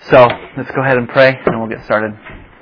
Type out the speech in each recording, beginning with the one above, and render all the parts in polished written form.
So, let's go ahead and pray, and we'll get started.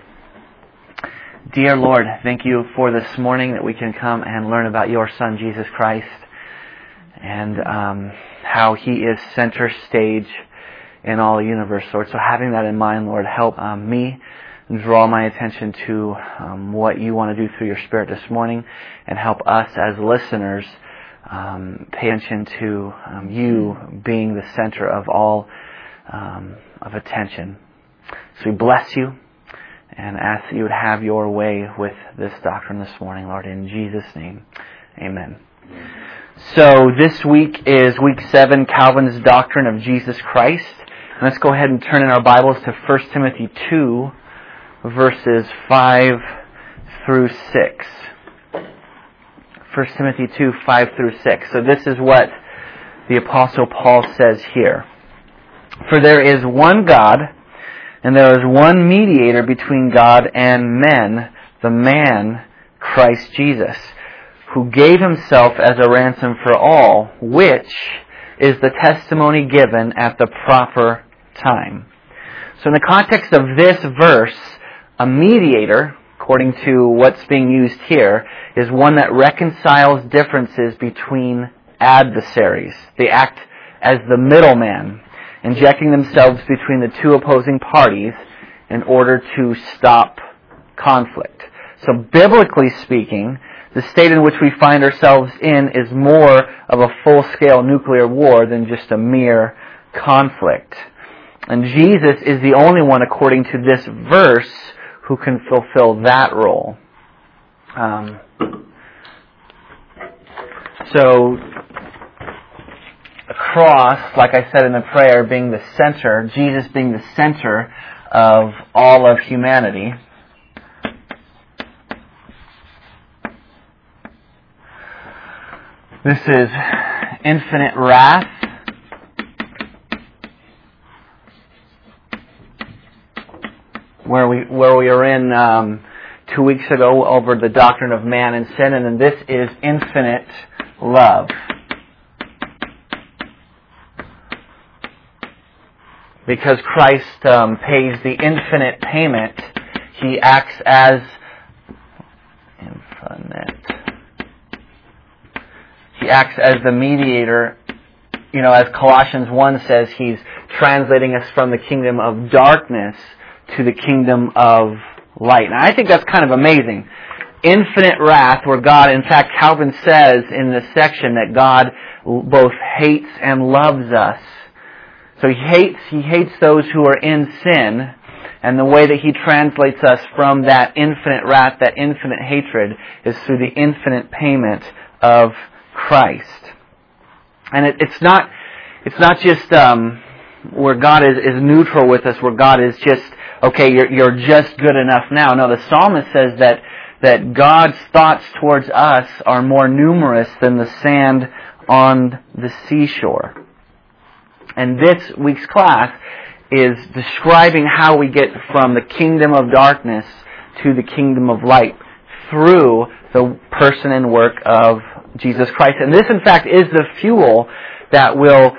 Dear Lord, thank you for this morning that we can come and learn about your Son, Jesus Christ, and how He is center stage in all the universe, Lord. So having that in mind, Lord, help me draw my attention to what you want to do through your Spirit this morning, and help us as listeners pay attention to you being the center of all of attention. So we bless you and ask that you would have your way with this doctrine this morning, Lord, in Jesus' name. Amen. So this week is week 7, Calvin's Doctrine of Jesus Christ. And let's go ahead and turn in our Bibles to 1 Timothy 2, verses 5 through 6. 1 Timothy 2, 5 through 6. So this is what the Apostle Paul says here. For there is one God, and there is one mediator between God and men, the man, Christ Jesus, who gave himself as a ransom for all, which is the testimony given at the proper time. So in the context of this verse, a mediator, according to what's being used here, is one that reconciles differences between adversaries. They act as the middleman, injecting themselves between the two opposing parties in order to stop conflict. So biblically speaking, the state in which we find ourselves in is more of a full-scale nuclear war than just a mere conflict. And Jesus is the only one, according to this verse, who can fulfill that role. So, the cross, like I said in the prayer, being the center, Jesus being the center of all of humanity. This is infinite wrath. Where we were in 2 weeks ago over the doctrine of man and sin, and then this is infinite love. Because Christ pays the infinite payment, He acts as He acts as the mediator. You know, as Colossians 1 says, He's translating us from the kingdom of darkness to the kingdom of light. And I think that's kind of amazing. Infinite wrath, where God, in fact, Calvin says in this section that God both hates and loves us. So He hates those who are in sin, and the way that He translates us from that infinite wrath, that infinite hatred, is through the infinite payment of Christ. And it's not just where God is neutral with us, where God is just, okay, you're just good enough now. No, the psalmist says that God's thoughts towards us are more numerous than the sand on the seashore. And this week's class is describing how we get from the kingdom of darkness to the kingdom of light through the person and work of Jesus Christ. And this, in fact, is the fuel that will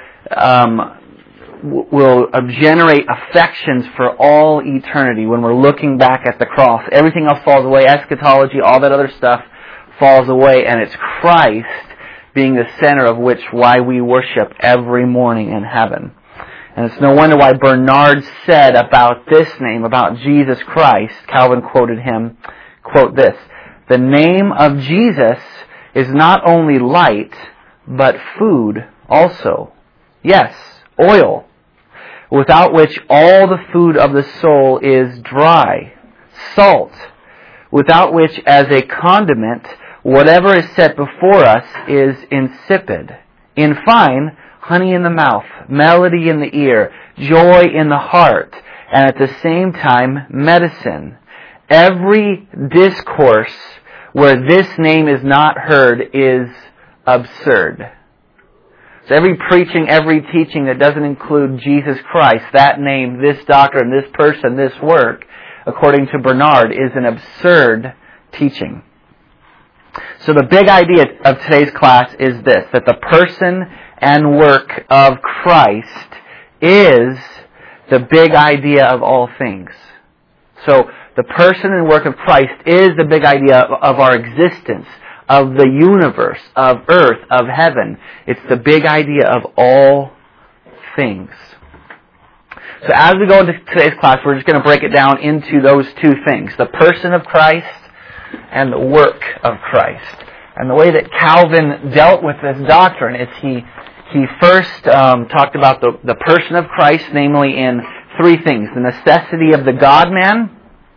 generate affections for all eternity when we're looking back at the cross. Everything else falls away. Eschatology, all that other stuff falls away, and it's Christ being the center of why we worship every morning in heaven. And it's no wonder why Bernard said about this name, about Jesus Christ, Calvin quoted him, quote this, "The name of Jesus is not only light, but food also. Yes, oil, without which all the food of the soul is dry. Salt, without which as a condiment whatever is set before us is insipid. In fine, honey in the mouth, melody in the ear, joy in the heart, and at the same time medicine. Every discourse where this name is not heard is absurd." So every preaching, every teaching that doesn't include Jesus Christ, that name, this doctrine, this person, this work, according to Bernard, is an absurd teaching. So the big idea of today's class is this, that the person and work of Christ is the big idea of all things. So the person and work of Christ is the big idea of our existence, of the universe, of earth, of heaven. It's the big idea of all things. So as we go into today's class, we're just going to break it down into those two things, the person of Christ and the work of Christ. And the way that Calvin dealt with this doctrine is he first talked about the person of Christ, namely in three things: the necessity of the God-man,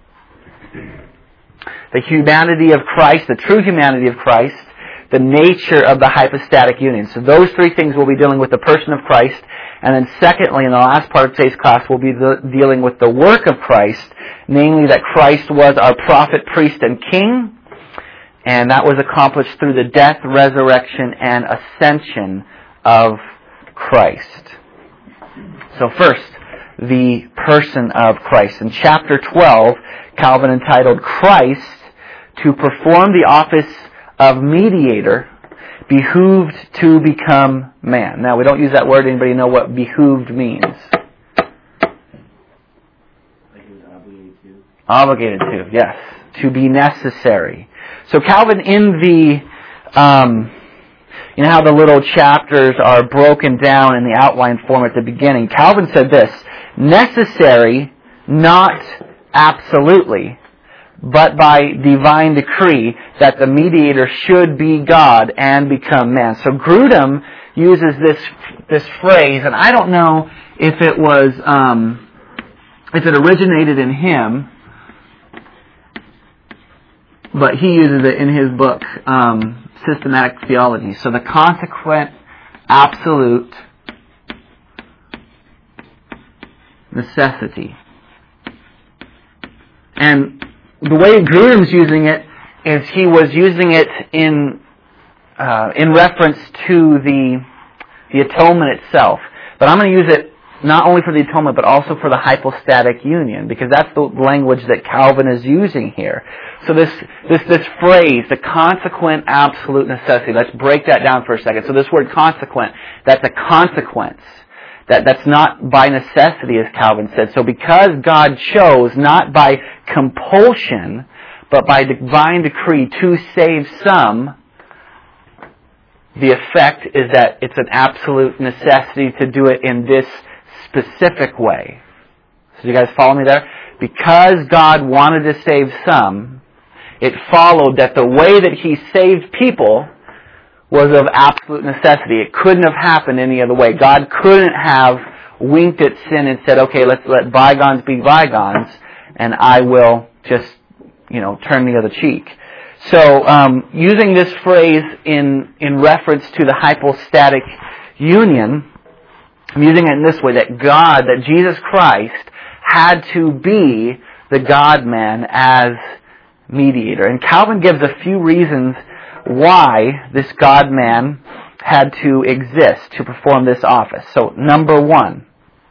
the humanity of Christ, the true humanity of Christ, the nature of the hypostatic union. So those three things we'll be dealing with the person of Christ. And then secondly, in the last part of today's class, we'll be dealing with the work of Christ, namely that Christ was our prophet, priest, and king, and that was accomplished through the death, resurrection, and ascension of Christ. So first, the person of Christ. In chapter 12, Calvin entitled Christ, to perform the office of mediator, behooved to become man. Now, we don't use that word. Anybody know what behooved means? Like he was obligated to? Obligated to, yes. To be necessary. So Calvin, in the, you know how the little chapters are broken down in the outline form at the beginning? Calvin said this: necessary, not absolutely, but by divine decree, that the mediator should be God and become man. So Grudem uses this phrase, and I don't know if it was, if it originated in him, but he uses it in his book, Systematic Theology. So the consequent, absolute necessity. And the way Grudem's using it is he was using it in reference to the atonement itself. But I'm going to use it not only for the atonement, but also for the hypostatic union, because that's the language that Calvin is using here. So this phrase, the consequent absolute necessity, let's break that down for a second. So this word consequent, that's a consequence. That's not by necessity, as Calvin said. So because God chose, not by compulsion, but by divine decree to save some, the effect is that it's an absolute necessity to do it in this specific way. So you guys follow me there? Because God wanted to save some, it followed that the way that He saved people was of absolute necessity. It couldn't have happened any other way. God couldn't have winked at sin and said, okay, let's let bygones be bygones, and I will just, turn the other cheek. So, using this phrase in reference to the hypostatic union, I'm using it in this way, that Jesus Christ had to be the God-man as mediator. And Calvin gives a few reasons why this God-man had to exist to perform this office. So, number one,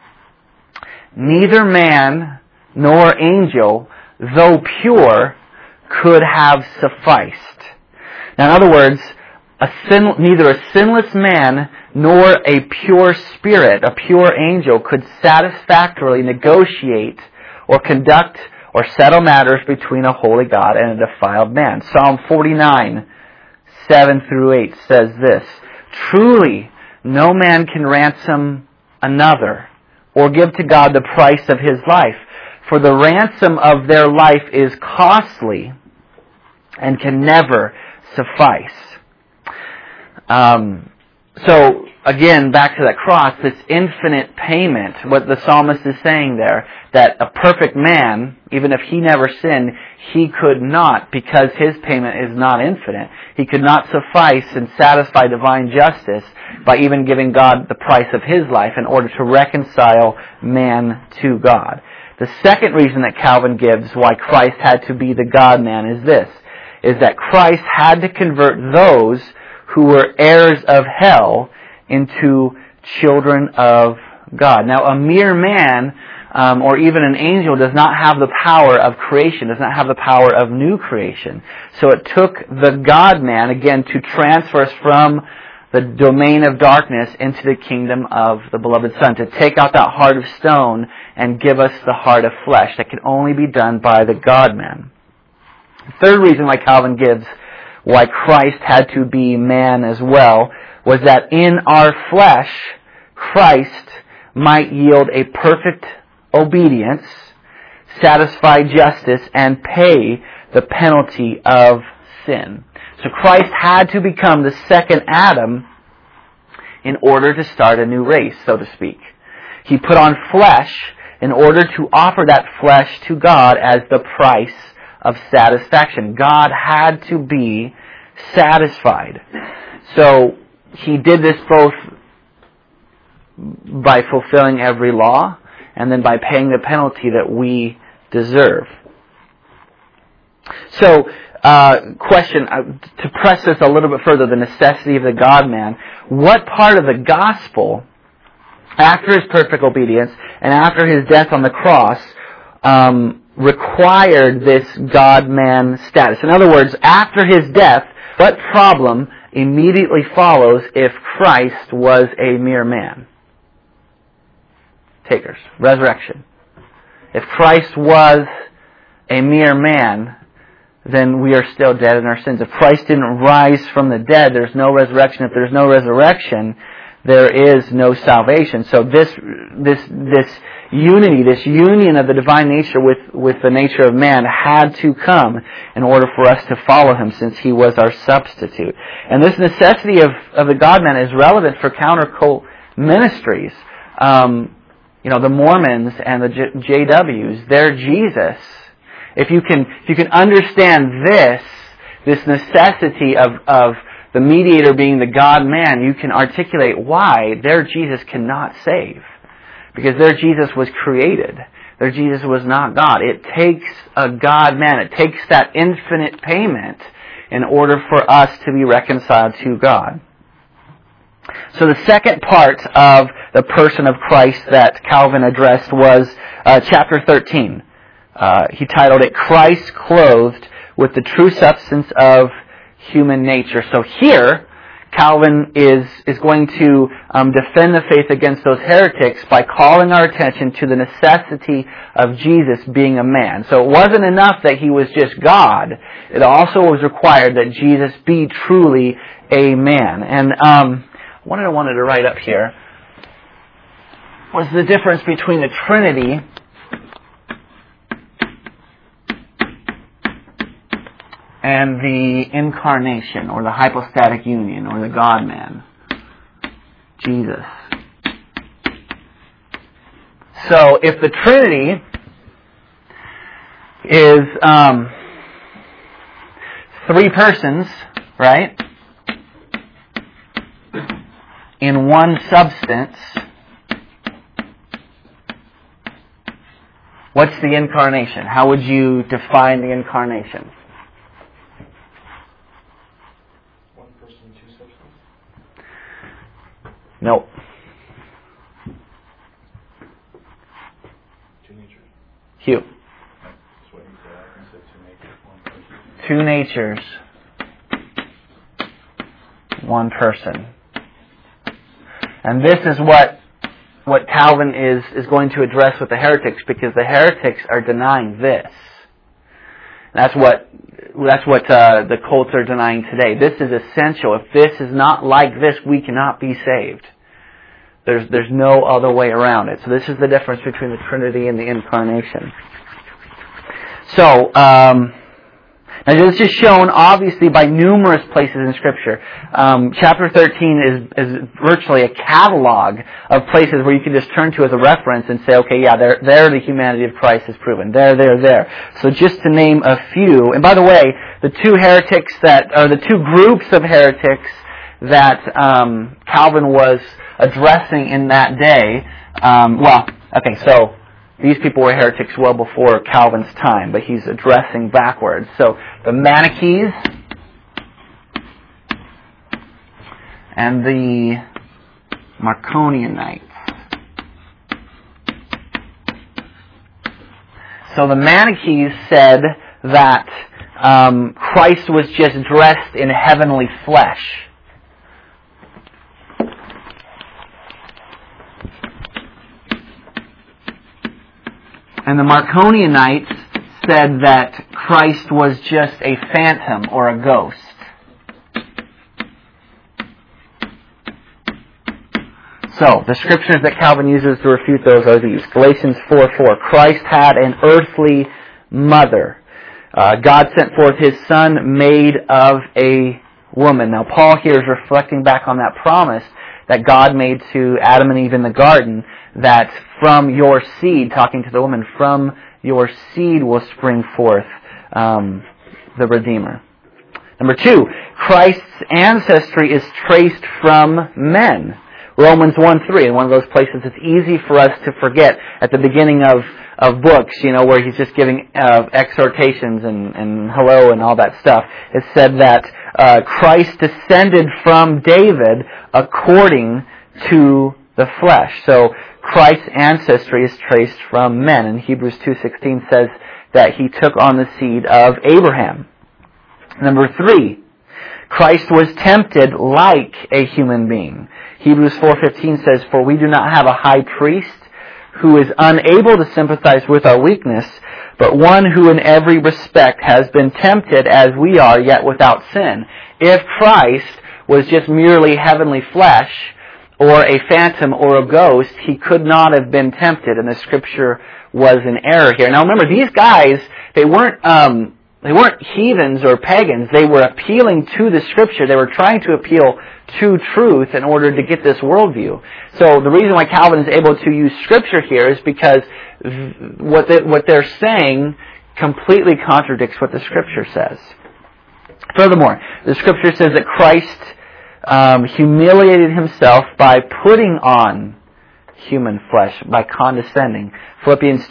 neither man nor angel, though pure, could have sufficed. Now, in other words, neither a sinless man nor a pure spirit, a pure angel, could satisfactorily negotiate or conduct or settle matters between a holy God and a defiled man. Psalm 49, 7 through 8 says this: truly, no man can ransom another or give to God the price of his life, for the ransom of their life is costly and can never suffice. So, again, back to that cross, this infinite payment, what the psalmist is saying there, that a perfect man, even if he never sinned, he could not, because his payment is not infinite, he could not suffice and satisfy divine justice by even giving God the price of his life in order to reconcile man to God. The second reason that Calvin gives why Christ had to be the God-man is this, is that Christ had to convert those who were heirs of hell into children of God. Now, a mere man, or even an angel, does not have the power of creation, does not have the power of new creation. So it took the God-man, again, to transfer us from the domain of darkness into the kingdom of the beloved Son, to take out that heart of stone and give us the heart of flesh. That can only be done by the God-man. The third reason why Calvin gives why Christ had to be man as well was that in our flesh, Christ might yield a perfect obedience, satisfy justice, and pay the penalty of sin. So Christ had to become the second Adam in order to start a new race, so to speak. He put on flesh in order to offer that flesh to God as the price of satisfaction. God had to be satisfied. So He did this both by fulfilling every law and then by paying the penalty that we deserve. So, question, to press this a little bit further, the necessity of the God-man. What part of the gospel, after His perfect obedience and after His death on the cross, required this God-man status? In other words, after His death, what problem immediately follows if Christ was a mere man? Takers. Resurrection. If Christ was a mere man, then we are still dead in our sins. If Christ didn't rise from the dead, there's no resurrection. If there's no resurrection, there is no salvation. So this unity, this union of the divine nature with the nature of man had to come in order for us to follow Him, since He was our substitute. And this necessity of the God-man is relevant for counter-cult ministries. The Mormons and the JWs, they're Jesus. If you can understand this necessity of the mediator being the God-man, you can articulate why their Jesus cannot save. Because their Jesus was created. Their Jesus was not God. It takes a God-man. It takes that infinite payment in order for us to be reconciled to God. So the second part of the person of Christ that Calvin addressed was chapter 13. He titled it, Christ Clothed with the True Substance of Human Nature. So here, Calvin is going to defend the faith against those heretics by calling our attention to the necessity of Jesus being a man. So it wasn't enough that He was just God. It also was required that Jesus be truly a man. And what I wanted to write up here was the difference between the Trinity and the incarnation, or the hypostatic union, or the God-man, Jesus. So, if the Trinity is 3 persons, right, in one substance, what's the incarnation? How would you define the incarnation? Nope. 2 natures. Hugh. That's what he said. He said 2 natures, 1 person. 2 natures, 1 person. And this is what Calvin is going to address with the heretics, because the heretics are denying this. That's what the cults are denying today. This is essential. If this is not like this, we cannot be saved. There's no other way around it. So this is the difference between the Trinity and the Incarnation. So, now this is shown obviously by numerous places in Scripture. Chapter 13 is virtually a catalog of places where you can just turn to as a reference and say, okay, yeah, there the humanity of Christ is proven. There. So just to name a few, and by the way, the 2 heretics the 2 groups of heretics that Calvin was addressing in that day, so these people were heretics well before Calvin's time, but he's addressing backwards. So the Manichees and the Marcionites. So the Manichees said that Christ was just dressed in heavenly flesh. And the Marcionites said that Christ was just a phantom or a ghost. So, the scriptures that Calvin uses to refute those are these. Galatians 4:4. Christ had an earthly mother. God sent forth His Son made of a woman. Now, Paul here is reflecting back on that promise that God made to Adam and Eve in the garden, that from your seed, talking to the woman, from your seed will spring forth the Redeemer. Number 2, Christ's ancestry is traced from men. Romans 1:3, in one of those places it's easy for us to forget at the beginning of books, where he's just giving exhortations and hello and all that stuff. It said that Christ descended from David according to the flesh. So Christ's ancestry is traced from men. And Hebrews 2:16 says that he took on the seed of Abraham. Number 3, Christ was tempted like a human being. Hebrews 4:15 says, "For we do not have a high priest who is unable to sympathize with our weakness, but one who in every respect has been tempted as we are, yet without sin." If Christ was just merely heavenly flesh, or a phantom or a ghost, he could not have been tempted, and the scripture was in error here. Now remember, these guys, they weren't heathens or pagans. They were appealing to the scripture. They were trying to appeal to truth in order to get this worldview. So the reason why Calvin is able to use scripture here is because what they're saying completely contradicts what the scripture says. Furthermore, the scripture says that Christ humiliated himself by putting on human flesh, by condescending. Philippians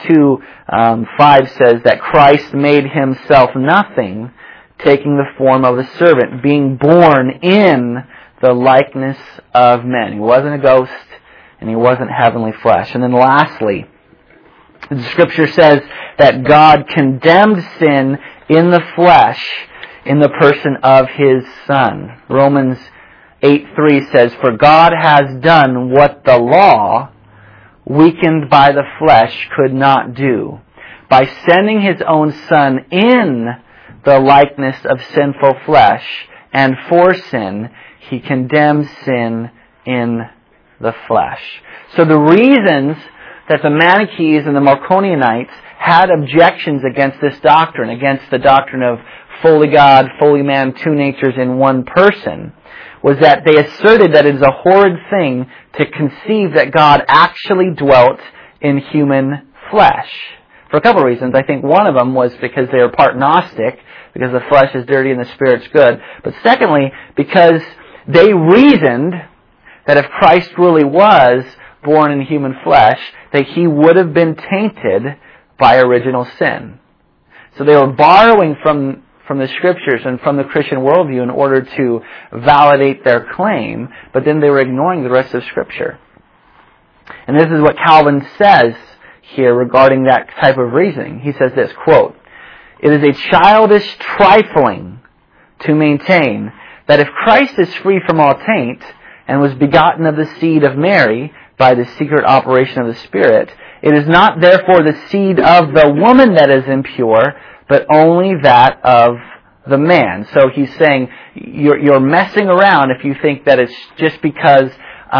2:5 says that Christ made himself nothing, taking the form of a servant, being born in the likeness of men. He wasn't a ghost, and he wasn't heavenly flesh. And then lastly, the scripture says that God condemned sin in the flesh in the person of His Son. Romans 8:3 says, "For God has done what the law, weakened by the flesh, could not do. By sending His own Son in the likeness of sinful flesh, and for sin, He condemns sin in the flesh." So the reasons that the Manichees and the Marcionites had objections against this doctrine, against the doctrine of fully God, fully man, two natures in one person, was that they asserted that it is a horrid thing to conceive that God actually dwelt in human flesh. For a couple of reasons. I think one of them was because they were part Gnostic, because the flesh is dirty and the spirit's good. But secondly, because they reasoned that if Christ really was born in human flesh, that He would have been tainted by original sin. So they were borrowing from the scriptures and from the Christian worldview in order to validate their claim, but then they were ignoring the rest of Scripture. And this is what Calvin says here regarding that type of reasoning. He says this, quote, "It is a childish trifling to maintain that if Christ is free from all taint and was begotten of the seed of Mary by the secret operation of the Spirit, it is not therefore the seed of the woman that is impure, but only that of the man." So he's saying you're messing around if you think that it's just because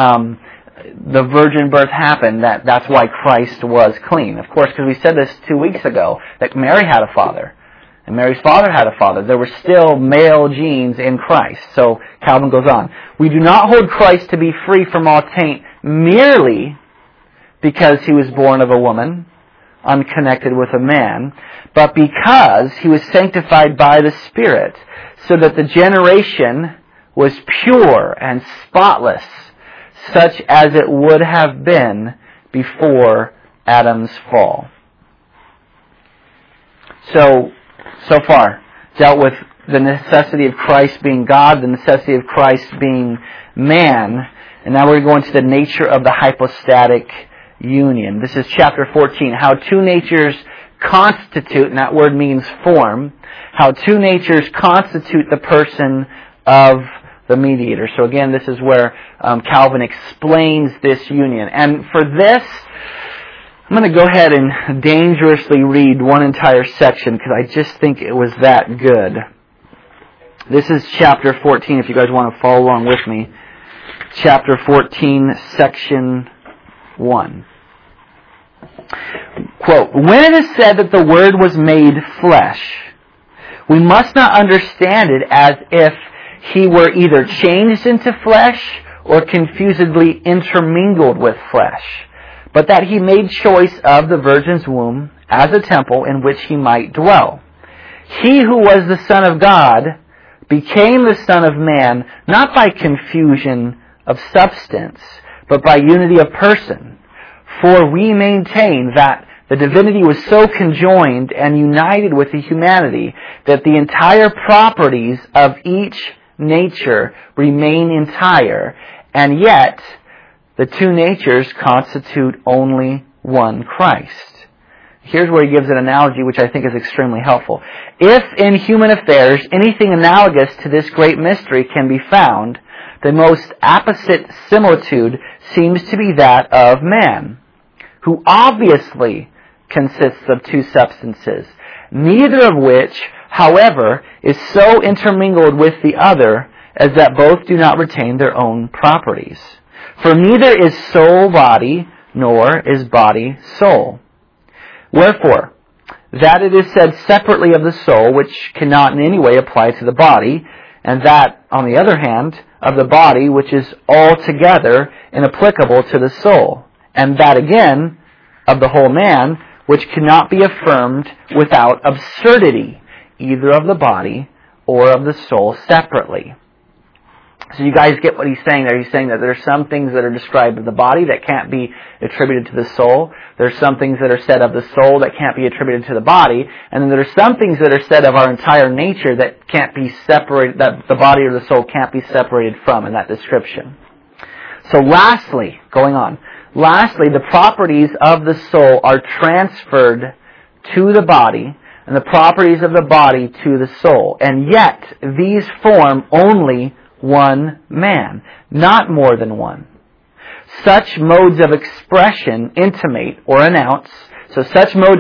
the virgin birth happened that's why Christ was clean. Of course, because we said this 2 weeks ago, that Mary had a father, and Mary's father had a father. There were still male genes in Christ. So Calvin goes on, "We do not hold Christ to be free from all taint merely because He was born of a woman, unconnected with a man, but because He was sanctified by the Spirit, so that the generation was pure and spotless, such as it would have been before Adam's fall." So far, dealt with the necessity of Christ being God, the necessity of Christ being man, and now we're going to the nature of the hypostatic union. This is chapter 14, how two natures constitute, and that word means form, how two natures constitute the person of the mediator. So again, this is where Calvin explains this union. And for this, I'm going to go ahead and dangerously read one entire section because I just think it was that good. This is chapter 14, if you guys want to follow along with me. Chapter 14, section 1. Quote, "When it is said that the Word was made flesh, we must not understand it as if He were either changed into flesh or confusedly intermingled with flesh, but that He made choice of the Virgin's womb as a temple in which He might dwell. He who was the Son of God became the Son of Man, not by confusion of substance, but by unity of person. For we maintain that the divinity was so conjoined and united with the humanity that the entire properties of each nature remain entire, and yet the two natures constitute only one Christ." Here's where he gives an analogy which I think is extremely helpful. "If in human affairs anything analogous to this great mystery can be found, the most apposite similitude seems to be that of man, who obviously consists of two substances, neither of which, however, is so intermingled with the other as that both do not retain their own properties. For neither is soul body, nor is body soul. Wherefore, that it is said separately of the soul, which cannot in any way apply to the body, and that, on the other hand, of the body, which is altogether inapplicable to the soul, and that again, of the whole man, which cannot be affirmed without absurdity, either of the body or of the soul separately." So you guys get what he's saying there. He's saying that there are some things that are described of the body that can't be attributed to the soul. There's some things that are said of the soul that can't be attributed to the body. And then there are some things that are said of our entire nature that can't be separated, that the body or the soul can't be separated from in that description. So lastly, the properties of the soul are transferred to the body, and the properties of the body to the soul. And yet, these form only one man, not more than one. Such modes of expression intimate or announce, both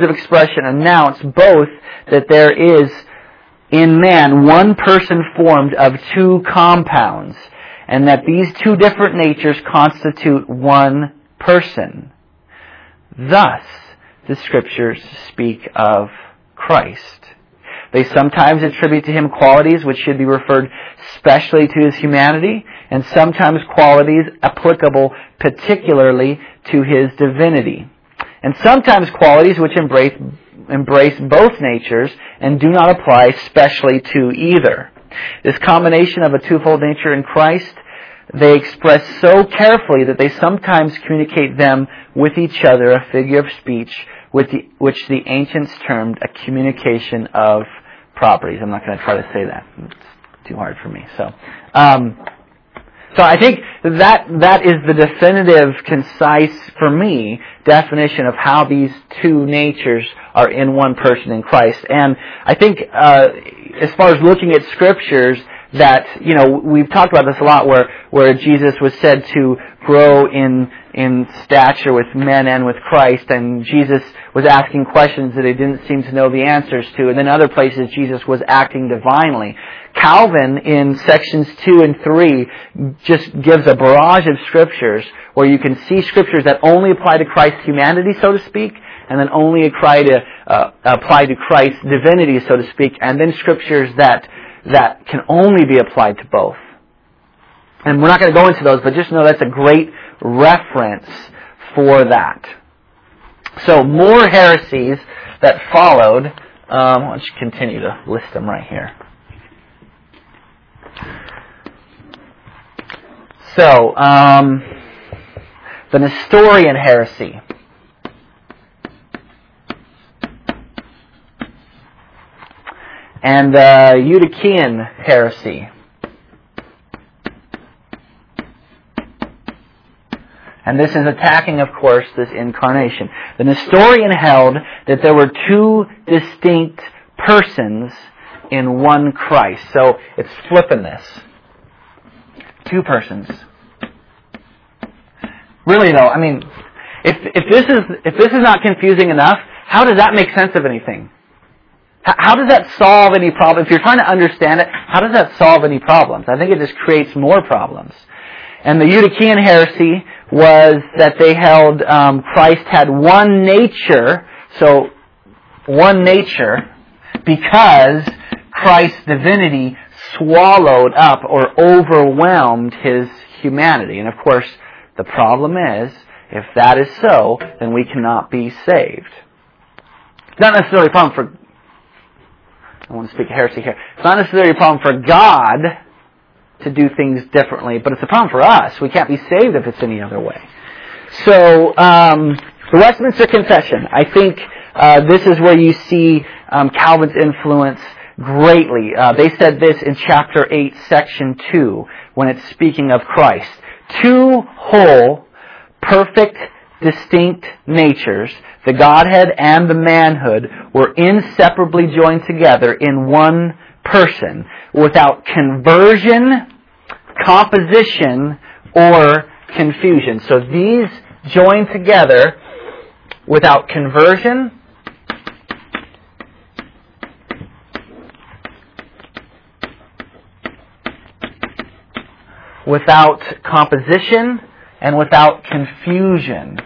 that there is in man one person formed of two compounds, and that these two different natures constitute one person. Thus, the Scriptures speak of Christ. They sometimes attribute to Him qualities which should be referred specially to His humanity, and sometimes qualities applicable particularly to His divinity, and sometimes qualities which embrace both natures and do not apply specially to either. This combination of a twofold nature in Christ they express so carefully that they sometimes communicate them with each other, a figure of speech, which the ancients termed a communication of properties. I'm not going to try to say that. It's too hard for me. So I think that is the definitive, concise, for me, definition of how these two natures are in one person in Christ. And I think as far as looking at Scriptures, that, we've talked about this a lot, where Jesus was said to grow in stature with men and with Christ, and Jesus was asking questions that he didn't seem to know the answers to, and then other places Jesus was acting divinely. Calvin, in sections 2 and 3, just gives a barrage of Scriptures where you can see Scriptures that only apply to Christ's humanity, so to speak, and then only apply to Christ's divinity, so to speak, and then Scriptures that can only be applied to both. And we're not going to go into those, but just know that's a great reference for that. So more heresies that followed. Why don't you continue to list them right here. So, the Nestorian heresy. And the Eutychian heresy. And this is attacking, of course, this incarnation. The Nestorian held that there were two distinct persons in one Christ. So it's flipping this. Two persons. Really though, If this is not confusing enough, how does that make sense of anything? How does that solve any problem? If you're trying to understand it, how does that solve any problems? I think it just creates more problems. And the Eutychian heresy was that they held Christ had one nature, so one nature, because Christ's divinity swallowed up or overwhelmed His humanity. And of course, the problem is, if that is so, then we cannot be saved. It's not necessarily a problem for, I want to speak heresy here, it's not necessarily a problem for God to do things differently, but it's a problem for us. We can't be saved if it's any other way. So, the Westminster Confession, I think this is where you see Calvin's influence greatly. They said this in chapter 8, section 2, when it's speaking of Christ. Two whole, perfect, distinct natures, the Godhead and the manhood, were inseparably joined together in one person, without conversion, composition, or confusion. So these joined together without conversion, without composition, and without confusion.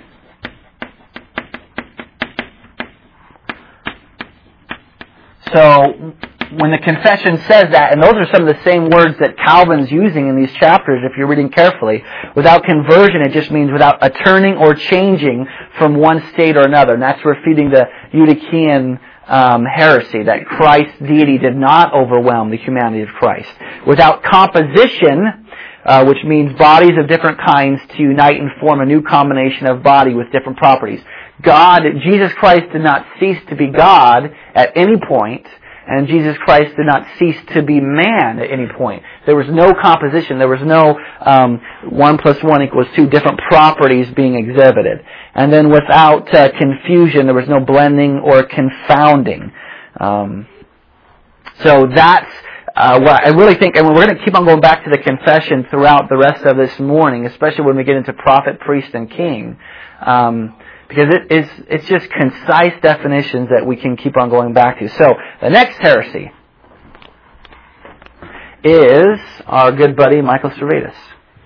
So, when the confession says that, and those are some of the same words that Calvin's using in these chapters, if you're reading carefully, without conversion, it just means without a turning or changing from one state or another. And that's refuting the Eutychian heresy, that Christ's deity did not overwhelm the humanity of Christ. Without composition, which means bodies of different kinds to unite and form a new combination of body with different properties. Jesus Christ did not cease to be God at any point, and Jesus Christ did not cease to be man at any point. There was no composition. There was no 1 + 1 = 2 different properties being exhibited. And then without confusion, there was no blending or confounding. So that's what I really think, and we're going to keep on going back to the confession throughout the rest of this morning, especially when we get into prophet, priest, and king. Because it's just concise definitions that we can keep on going back to. So, the next heresy is our good buddy Michael Servetus.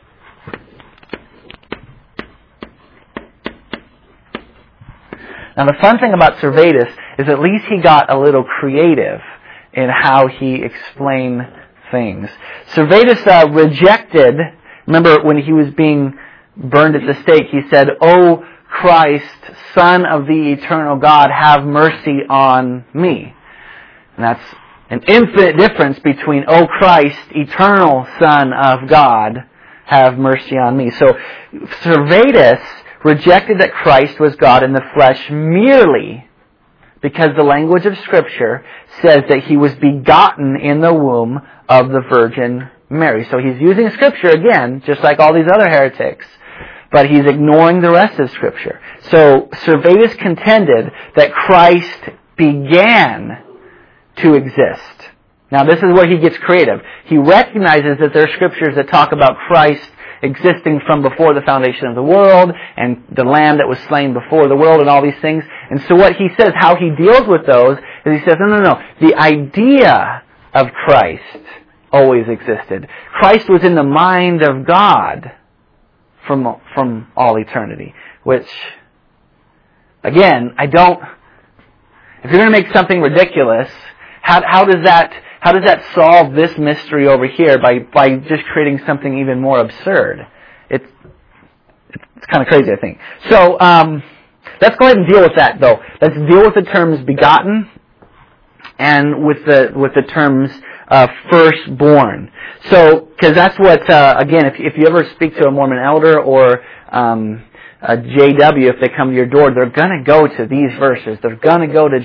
Now, the fun thing about Servetus is at least he got a little creative in how he explained things. Servetus rejected, remember when he was being burned at the stake, he said, "O Christ, Son of the eternal God, have mercy on me." And that's an infinite difference between, "O Christ, eternal Son of God, have mercy on me." So Servetus rejected that Christ was God in the flesh merely because the language of Scripture says that He was begotten in the womb of the Virgin Mary. So he's using Scripture again, just like all these other heretics, but he's ignoring the rest of Scripture. So Servetus contended that Christ began to exist. Now this is where he gets creative. He recognizes that there are Scriptures that talk about Christ existing from before the foundation of the world, and the Lamb that was slain before the world, and all these things. And so what he says, how he deals with those, is he says, no. The idea of Christ always existed. Christ was in the mind of God from all eternity. Which, again, if you're going to make something ridiculous, how does that solve this mystery over here by just creating something even more absurd? It's kind of crazy, I think. So let's go ahead and deal with that, though. Let's deal with the terms begotten and with the terms firstborn. So, because that's what again, if you ever speak to a Mormon elder or a JW, if they come to your door, they're going to go to these verses. They're going to go to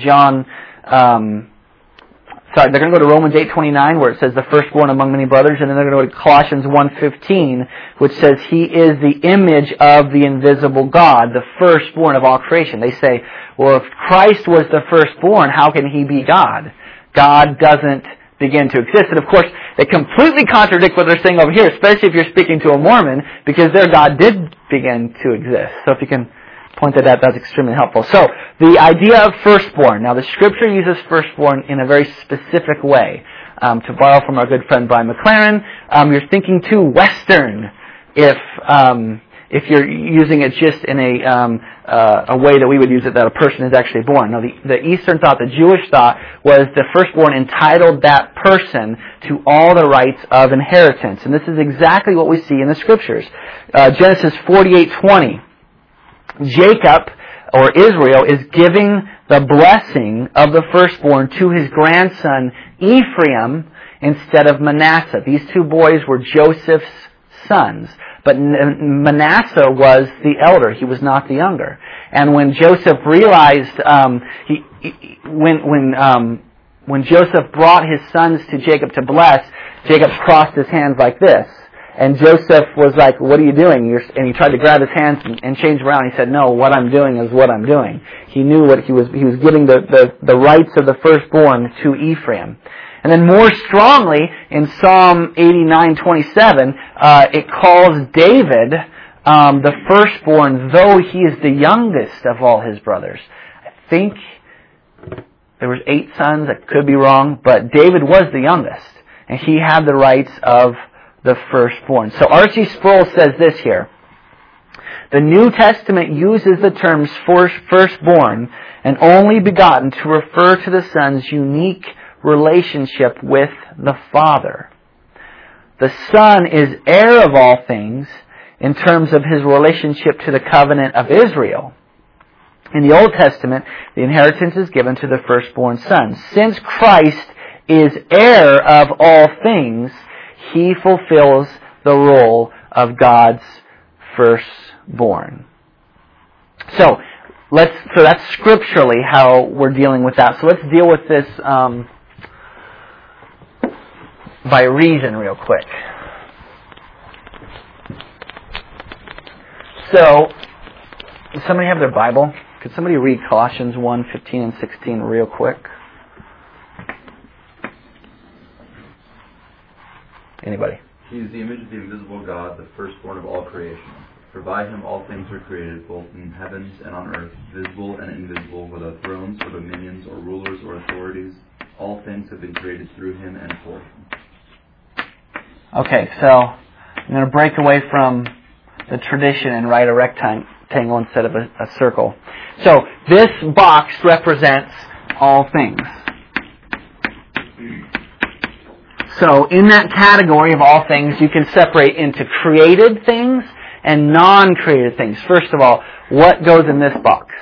they're going to go to Romans 8:29, where it says the firstborn among many brothers, and then they're going to go to Colossians 1:15, which says He is the image of the invisible God, the firstborn of all creation. They say, well, if Christ was the firstborn, how can He be God? God doesn't begin to exist. And of course, they completely contradict what they're saying over here, especially if you're speaking to a Mormon, because their God did begin to exist. So if you can pointed out that's extremely helpful. So, the idea of firstborn. Now, the Scripture uses firstborn in a very specific way. To borrow from our good friend Brian McLaren, you're thinking too Western if you're using it just in a way that we would use it, that a person is actually born. No, the Eastern thought, the Jewish thought, was the firstborn entitled that person to all the rights of inheritance. And this is exactly what we see in the Scriptures. Genesis 48:20. Jacob, or Israel, is giving the blessing of the firstborn to his grandson Ephraim instead of Manasseh. These two boys were Joseph's sons. But Manasseh was the elder. He was not the younger. And when Joseph realized, when Joseph brought his sons to Jacob to bless, Jacob crossed his hands like this. And Joseph was like, "What are you doing?" And he tried to grab his hands and change around. He said, "No, what I'm doing is what I'm doing." He knew what he was giving the rights of the firstborn to Ephraim. And then more strongly, in Psalm 89:27, it calls David the firstborn, though he is the youngest of all his brothers. I think there was 8 sons. I could be wrong, but David was the youngest, and he had the rights of the firstborn. So R.C. Sproul says this here: the New Testament uses the terms firstborn and only begotten to refer to the son's unique relationship with the Father. The Son is heir of all things in terms of his relationship to the covenant of Israel. In the Old Testament, the inheritance is given to the firstborn son. Since Christ is heir of all things, he fulfills the role of God's firstborn. So that's scripturally how we're dealing with that. So let's deal with this by reason real quick. So, does somebody have their Bible? Could somebody read Colossians 1:15 and 16 real quick? Anybody? He is the image of the invisible God, the firstborn of all creation. For by him all things were created, both in heavens and on earth, visible and invisible, whether thrones or dominions or rulers or authorities. All things have been created through him and for him. Okay, so I'm going to break away from the tradition and write a rectangle instead of a circle. So this box represents all things. So in that category of all things, you can separate into created things and non-created things. First of all, what goes in this box?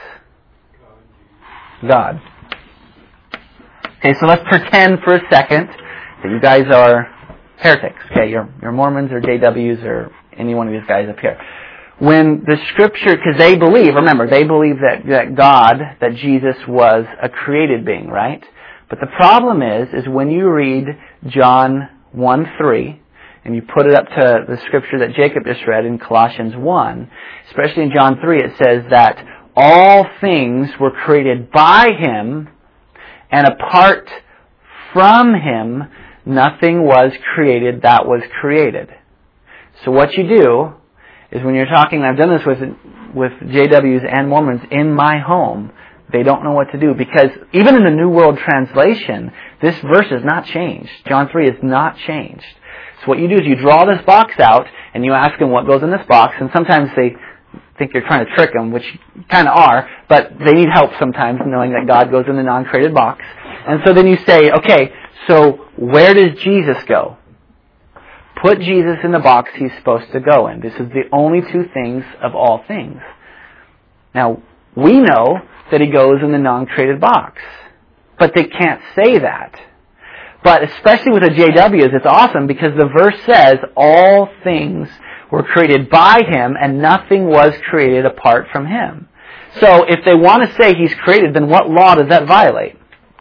God. Okay, so let's pretend for a second that you guys are heretics. Okay, you're Mormons or JWs or any one of these guys up here. When the Scripture, because they believe that God, that Jesus was a created being, right? But the problem is when you read John 1:3, and you put it up to the Scripture that Jacob just read in Colossians 1, especially in John 3, it says that all things were created by him, and apart from him, nothing was created that was created. So what you do is when you're talking, and I've done this with JWs and Mormons in my home, they don't know what to do, because even in the New World Translation, this verse is not changed. John 3 is not changed. So what you do is you draw this box out, and you ask them what goes in this box, and sometimes they think you're trying to trick them, which you kind of are, but they need help sometimes knowing that God goes in the non-created box. And so then you say, okay, so where does Jesus go? Put Jesus in the box he's supposed to go in. This is the only two things of all things. Now, we know that he goes in the non-created box, but they can't say that. But especially with the JWs, it's awesome because the verse says all things were created by him and nothing was created apart from him. So if they want to say he's created, then what law does that violate?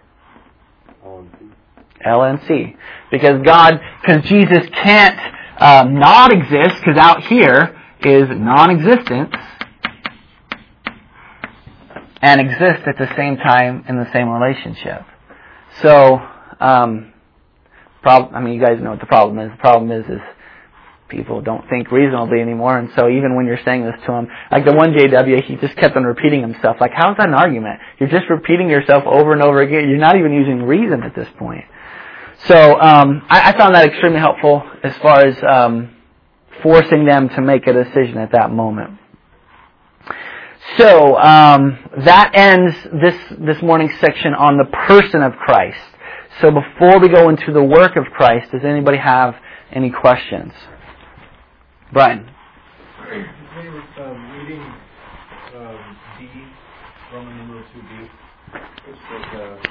LNC. Because Jesus can't not exist, because out here is non-existence and exist at the same time in the same relationship. So, you guys know what the problem is. The problem is people don't think reasonably anymore, and so even when you're saying this to them, like the one JW, he just kept on repeating himself. Like, how is that an argument? You're just repeating yourself over and over again. You're not even using reason at this point. So I found that extremely helpful as far as forcing them to make a decision at that moment. So that ends this morning's section on the person of Christ. So before we go into the work of Christ, does anybody have any questions? Brian. When you were reading D, Roman numeral 2b, it says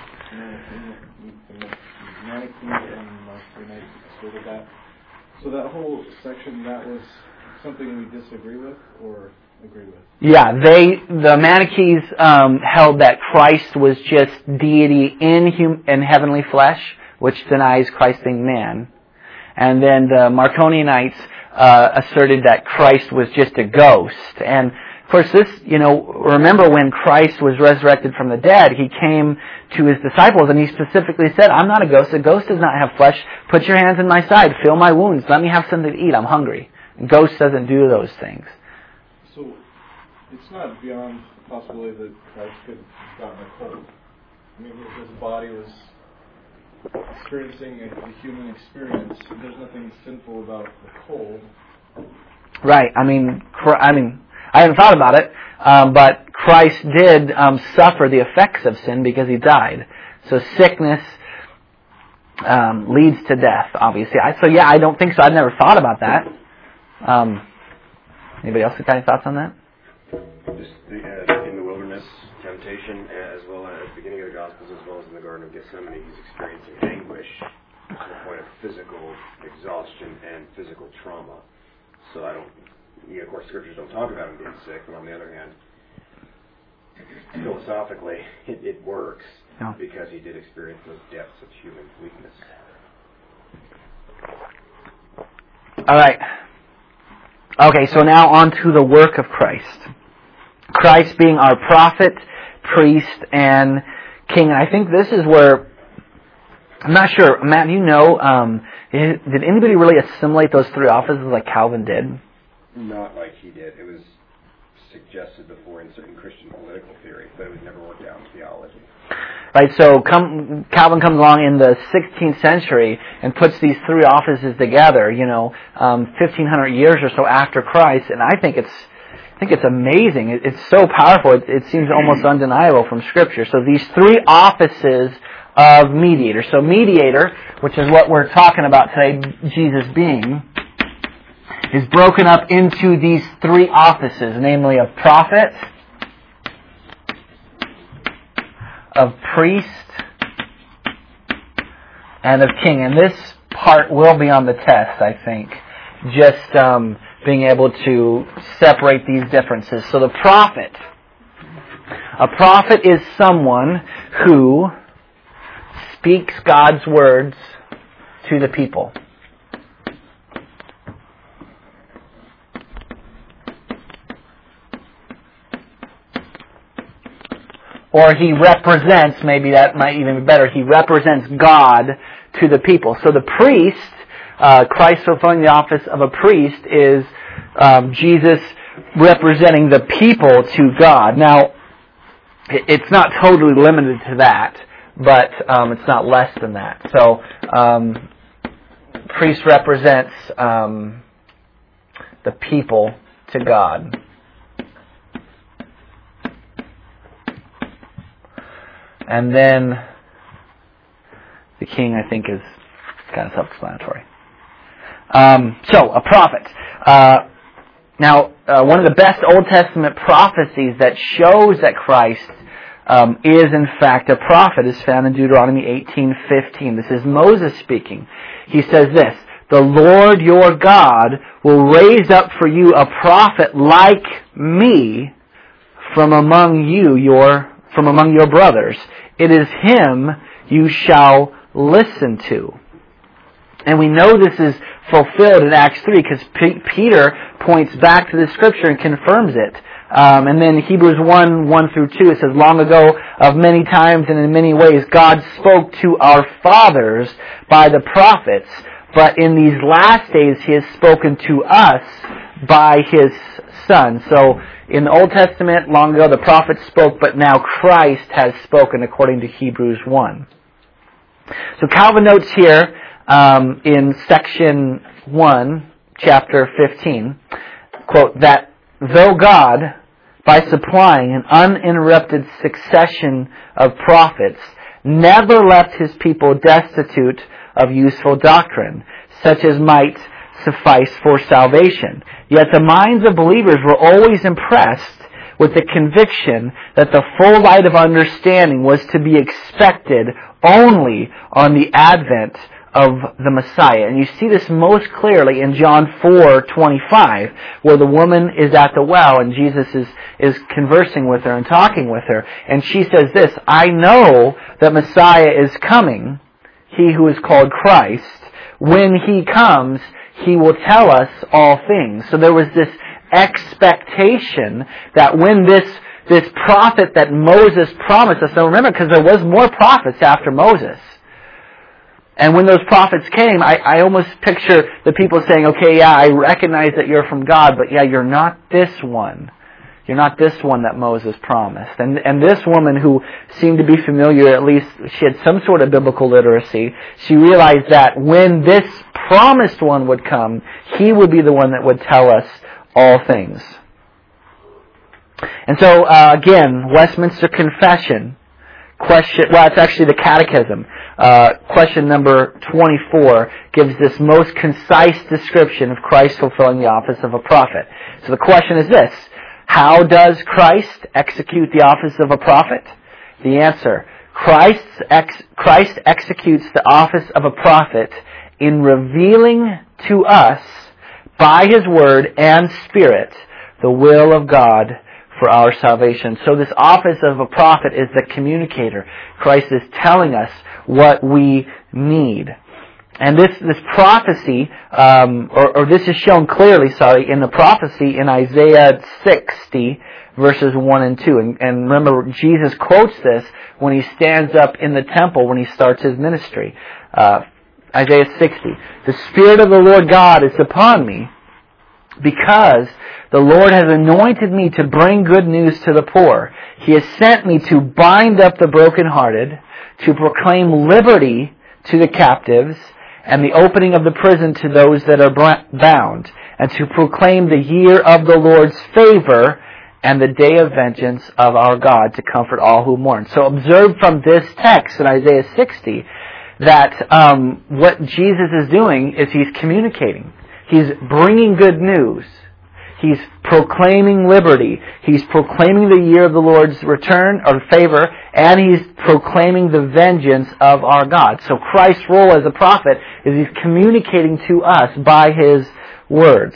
Manichae and Marcionites stated that. So that whole section, that was something we disagree with or agree with? Yeah, the Manichaees held that Christ was just deity in heavenly flesh, which denies Christ being man. And then the Marcionites asserted that Christ was just a ghost. And of course this, remember when Christ was resurrected from the dead, he came to his disciples and he specifically said, I'm not a ghost. A ghost does not have flesh. Put your hands in my side. Feel my wounds. Let me have something to eat. I'm hungry. A ghost doesn't do those things. So it's not beyond the possibility that Christ could have gotten a cold. I mean, if his body was experiencing a human experience, there's nothing sinful about the cold. Right. I mean, I haven't thought about it, but Christ did suffer the effects of sin because he died. So sickness leads to death, obviously. I don't think so. I've never thought about that. Anybody else got any thoughts on that? Just in the wilderness temptation, as well as at the beginning of the Gospels, as well as in the Garden of Gethsemane, he's experiencing anguish to the point of physical exhaustion and physical trauma. So of course, scriptures don't talk about him being sick, but on the other hand, philosophically, it works because he did experience those depths of human weakness. All right. Okay, so now on to the work of Christ. Christ being our prophet, priest, and king. And I think this is where, I'm not sure, Matt, do you know, did anybody really assimilate those three offices like Calvin did? Not like he did. It was suggested before in certain Christian political theory, but it was never worked out in theology. Right, so Calvin comes along in the 16th century and puts these three offices together, 1,500 years or so after Christ, and I think it's amazing. It's so powerful. It seems almost undeniable from Scripture. So these three offices of mediator. So mediator, which is what we're talking about today, Jesus being, is broken up into these three offices, namely of prophet, of priest, and of king. And this part will be on the test, I think. Just being able to separate these differences. So the prophet. A prophet is someone who speaks God's words to the people. Or he represents, maybe that might even be better, he represents God to the people. So the priest, Christ fulfilling the office of a priest, is Jesus representing the people to God. Now, it's not totally limited to that, but it's not less than that. So, priest represents the people to God. And then the king, I think, is kind of self-explanatory. So, a prophet. Now, one of the best Old Testament prophecies that shows that Christ is in fact a prophet is found in Deuteronomy 18:15. This is Moses speaking. He says this, "The Lord your God will raise up for you a prophet like me from among your brothers. It is him you shall listen to." And we know this is fulfilled in Acts 3 because Peter points back to the Scripture and confirms it. And then Hebrews 1:1-2, it says, "Long ago, of many times and in many ways, God spoke to our fathers by the prophets. but in these last days He has spoken to us by His Son. So in the Old Testament, long ago, the prophets spoke, but now Christ has spoken according to Hebrews 1. So Calvin notes here in section 1, chapter 15, quote, that though God, by supplying an uninterrupted succession of prophets, never left His people destitute of useful doctrine, such as might suffice for salvation. Yet the minds of believers were always impressed with the conviction that the full light of understanding was to be expected only on the advent of the Messiah. And you see this most clearly in John 4:25, where the woman is at the well and Jesus is conversing with her and talking with her. And she says this, I know that Messiah is coming, He who is called Christ. When He comes, He will tell us all things. So there was this expectation that when this prophet that Moses promised us, now remember, because there was more prophets after Moses. And when those prophets came, I almost picture the people saying, okay, yeah, I recognize that you're from God, but yeah, you're not this one. You're not this one that Moses promised. And this woman who seemed to be familiar, at least she had some sort of biblical literacy, she realized that when this promised one would come, He would be the one that would tell us all things. And so, again, Westminster Confession, it's actually the Catechism. Question number 24 gives this most concise description of Christ fulfilling the office of a prophet. So the question is this, how does Christ execute the office of a prophet? The answer, Christ executes the office of a prophet in revealing to us by His Word and Spirit the will of God for our salvation. So this office of a prophet is the communicator. Christ is telling us what we need. And this prophecy, or this is shown clearly, in the prophecy in Isaiah 60, verses 1 and 2. And remember, Jesus quotes this when He stands up in the temple when He starts His ministry. Isaiah 60. The Spirit of the Lord God is upon me, because the Lord has anointed me to bring good news to the poor. He has sent me to bind up the brokenhearted, to proclaim liberty to the captives, and the opening of the prison to those that are bound, and to proclaim the year of the Lord's favor and the day of vengeance of our God, to comfort all who mourn. So observe from this text in Isaiah 60 that what Jesus is doing is He's communicating. He's bringing good news. He's proclaiming liberty. He's proclaiming the year of the Lord's return or favor, and He's proclaiming the vengeance of our God. So Christ's role as a prophet is He's communicating to us by His words.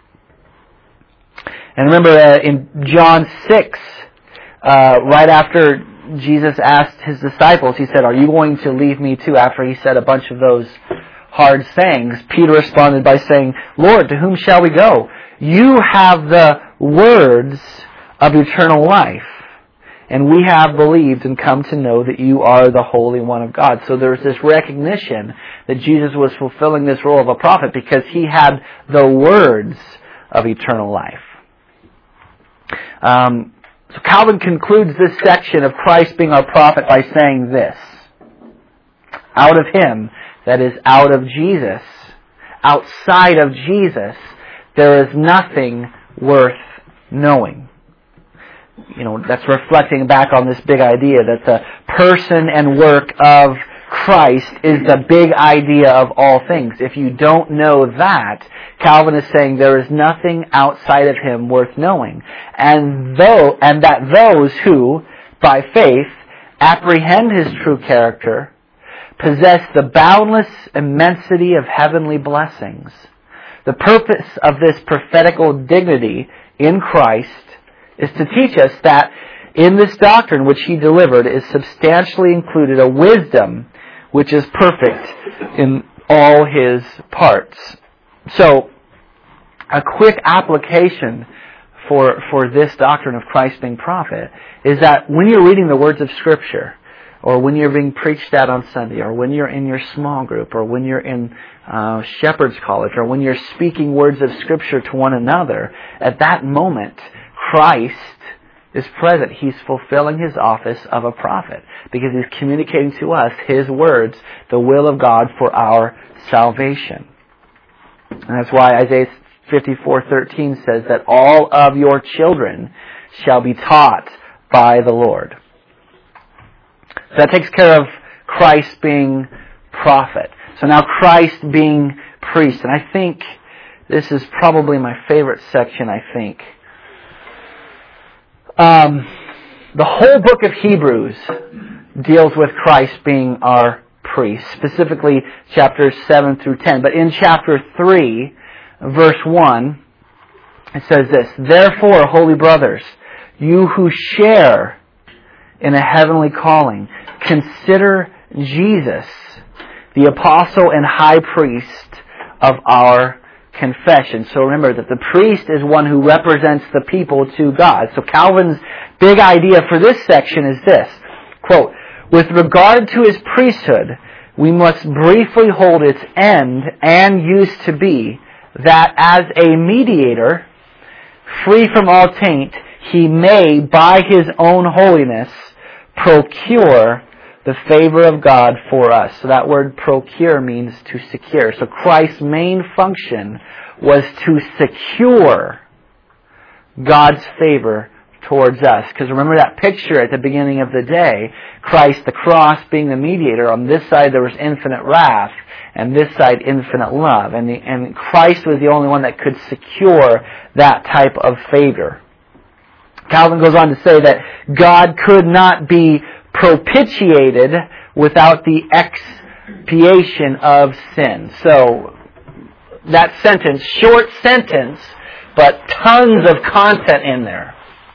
And remember in John 6, right after Jesus asked His disciples, He said, are you going to leave me too? After He said a bunch of those hard sayings, Peter responded by saying, Lord, to whom shall we go? You have the words of eternal life, and we have believed and come to know that You are the Holy One of God. So there's this recognition that Jesus was fulfilling this role of a prophet because He had the words of eternal life. So Calvin concludes this section of Christ being our prophet by saying this: out of Him, that is, out of Jesus, outside of Jesus, there is nothing worth knowing. That's reflecting back on this big idea that the person and work of Christ is the big idea of all things. If you don't know that, Calvin is saying there is nothing outside of Him worth knowing. And that those who, by faith, apprehend His true character, possess the boundless immensity of heavenly blessings. The purpose of this prophetical dignity in Christ is to teach us that in this doctrine which He delivered is substantially included a wisdom which is perfect in all His parts. So, a quick application for this doctrine of Christ being prophet is that when you're reading the words of Scripture, or when you're being preached at on Sunday, or when you're in your small group, or when you're in Shepherd's College, or when you're speaking words of Scripture to one another, at that moment, Christ is present. He's fulfilling His office of a prophet because He's communicating to us His words, the will of God for our salvation. And that's why Isaiah 54:13 says that all of your children shall be taught by the Lord. So that takes care of Christ being prophet. So now Christ being priest. And I think this is probably my favorite section, I think. The whole book of Hebrews deals with Christ being our priest, specifically chapters 7 through 10. But in chapter 3, verse 1, it says this, "Therefore, holy brothers, you who share in a heavenly calling, consider Jesus, the apostle and high priest of our confession." So remember that the priest is one who represents the people to God. So Calvin's big idea for this section is this, quote, "With regard to his priesthood, we must briefly hold its end and use to be that as a mediator, free from all taint, he may, by his own holiness, procure the favor of God for us." So that word procure means to secure. So Christ's main function was to secure God's favor towards us. Because remember that picture at the beginning of the day, Christ, the cross, being the mediator. On this side there was infinite wrath, and this side infinite love. And Christ was the only one that could secure that type of favor. Calvin goes on to say that God could not be propitiated without the expiation of sin. So that sentence, short sentence, but tons of content in there.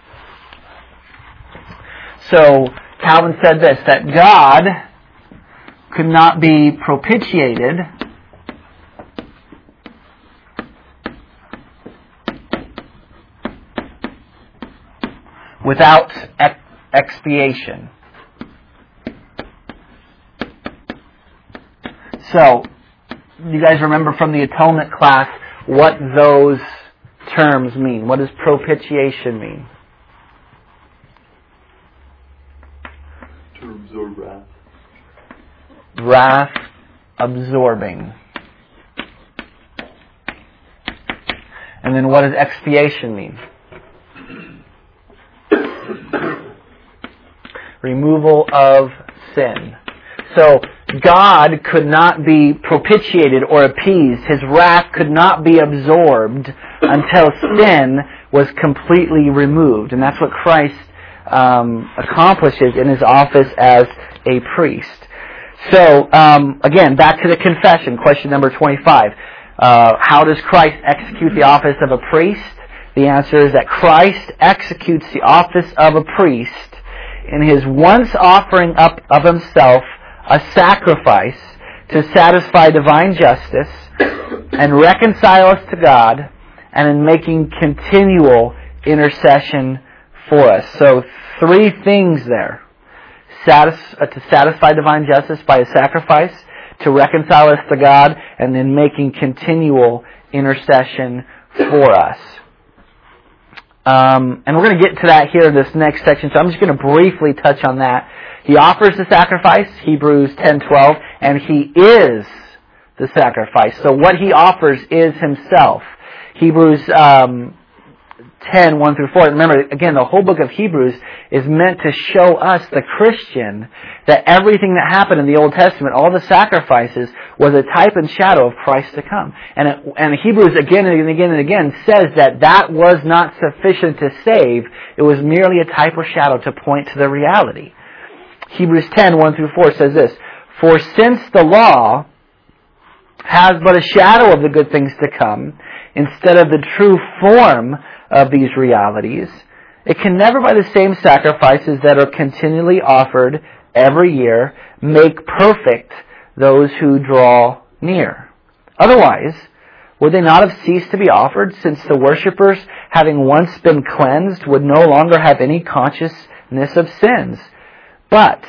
So Calvin said this, that God could not be propitiated without expiation. So, you guys remember from the atonement class what those terms mean. What does propitiation mean? To absorb wrath. Wrath absorbing. And then what does expiation mean? Removal of sin. So, God could not be propitiated or appeased. His wrath could not be absorbed until sin was completely removed. And that's what Christ accomplishes in His office as a priest. So, again, back to the confession, question number 25. How does Christ execute the office of a priest? The answer is that Christ executes the office of a priest in His once offering up of Himself a sacrifice to satisfy divine justice and reconcile us to God, and in making continual intercession for us. So 3 things there. To satisfy divine justice by a sacrifice, to reconcile us to God, and then making continual intercession for us. And we're going to get to that here in this next section, so I'm just going to briefly touch on that. He offers the sacrifice, Hebrews 10:12, and He is the sacrifice. So what He offers is Himself. Hebrews 10:1 through 4. Remember, again, the whole book of Hebrews is meant to show us, the Christian, that everything that happened in the Old Testament, all the sacrifices, was a type and shadow of Christ to come. And Hebrews again and again and again says that that was not sufficient to save. It was merely a type or shadow to point to the reality. Hebrews 10:1 through 4 says this, "For since the law has but a shadow of the good things to come, instead of the true form of these realities, it can never by the same sacrifices that are continually offered every year make perfect those who draw near. Otherwise, would they not have ceased to be offered, since the worshippers, having once been cleansed, would no longer have any consciousness of sins? But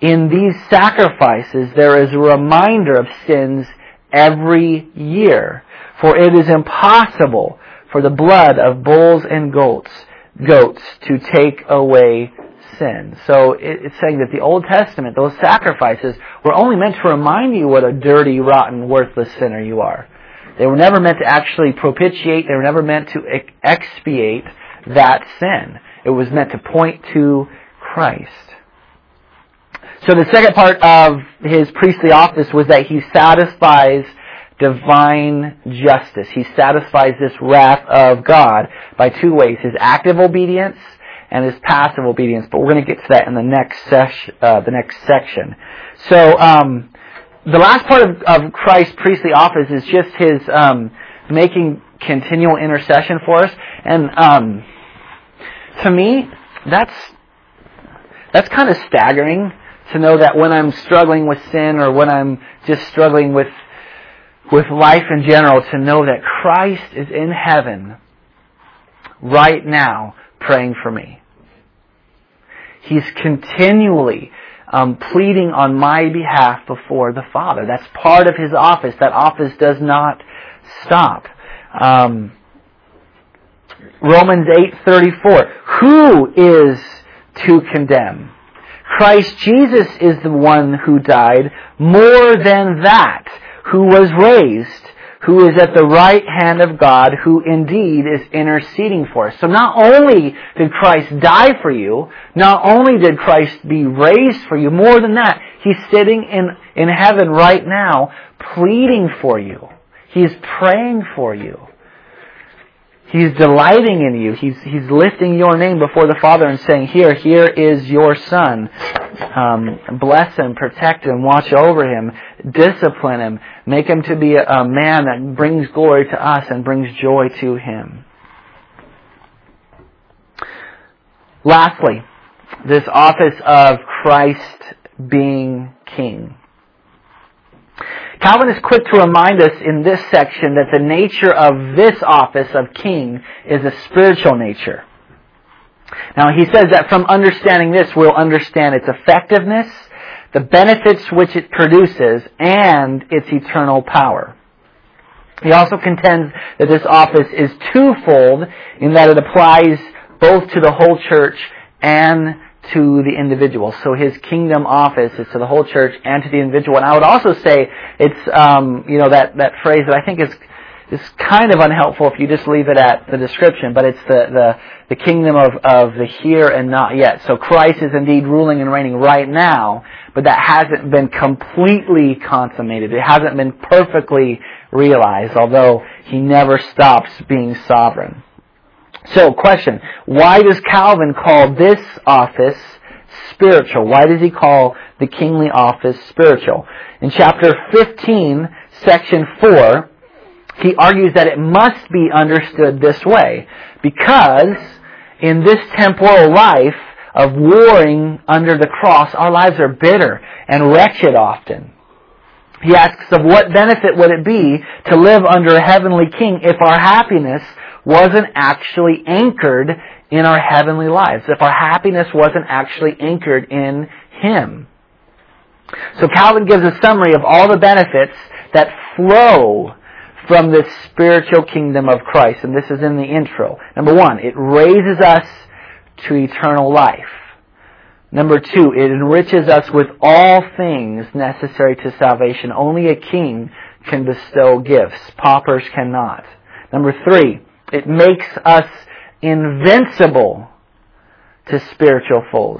in these sacrifices there is a reminder of sins every year. For it is impossible for the blood of bulls and goats to take away sin. So it's saying that the Old Testament, those sacrifices, were only meant to remind you what a dirty, rotten, worthless sinner you are. They were never meant to actually propitiate. They were never meant to expiate that sin. It was meant to point to Christ. So the second part of His priestly office was that He satisfies divine justice. He satisfies this wrath of God by two ways: His active obedience and His passive obedience. But we're going to get to that in the next section. So the last part of Christ's priestly office is just His making continual intercession for us. And to me, that's kind of staggering to know that when I'm struggling with sin or when I'm just struggling with life in general, to know that Christ is in heaven right now praying for me. He's continually pleading on my behalf before the Father. That's part of His office. That office does not stop. Romans 8:34. Who is to condemn? Christ Jesus is the one who died, more than that, who was raised, who is at the right hand of God, who indeed is interceding for us. So not only did Christ die for you, not only did Christ be raised for you, more than that, He's sitting in heaven right now pleading for you. He's praying for you. He's delighting in you. He's lifting your name before the Father and saying, here is your Son. Bless him, protect him, watch over him, discipline him, make him to be a man that brings glory to us and brings joy to Him. Lastly, this office of Christ being King. Calvin is quick to remind us in this section that the nature of this office of King is a spiritual nature. Now he says that from understanding this, we'll understand its effectiveness, the benefits which it produces, and its eternal power. He also contends that this office is twofold in that it applies both to the whole church and to the individual. So His kingdom office is to the whole church and to the individual. And I would also say it's that phrase that I think is kind of unhelpful if you just leave it at the description, but it's the kingdom of the here and not yet. So Christ is indeed ruling and reigning right now, but that hasn't been completely consummated. It hasn't been perfectly realized, although He never stops being sovereign. So, question, why does Calvin call this office spiritual? Why does he call the kingly office spiritual? In chapter 15, section 4, he argues that it must be understood this way, because in this temporal life of warring under the cross, our lives are bitter and wretched often. He asks, of what benefit would it be to live under a heavenly king if our happiness wasn't actually anchored in our heavenly lives, if our happiness wasn't actually anchored in Him? So Calvin gives a summary of all the benefits that flow from this spiritual kingdom of Christ, and this is in the intro. Number 1, it raises us to eternal life. Number 2, it enriches us with all things necessary to salvation. Only a king can bestow gifts. Paupers cannot. Number 3, it makes us invincible to spiritual foes.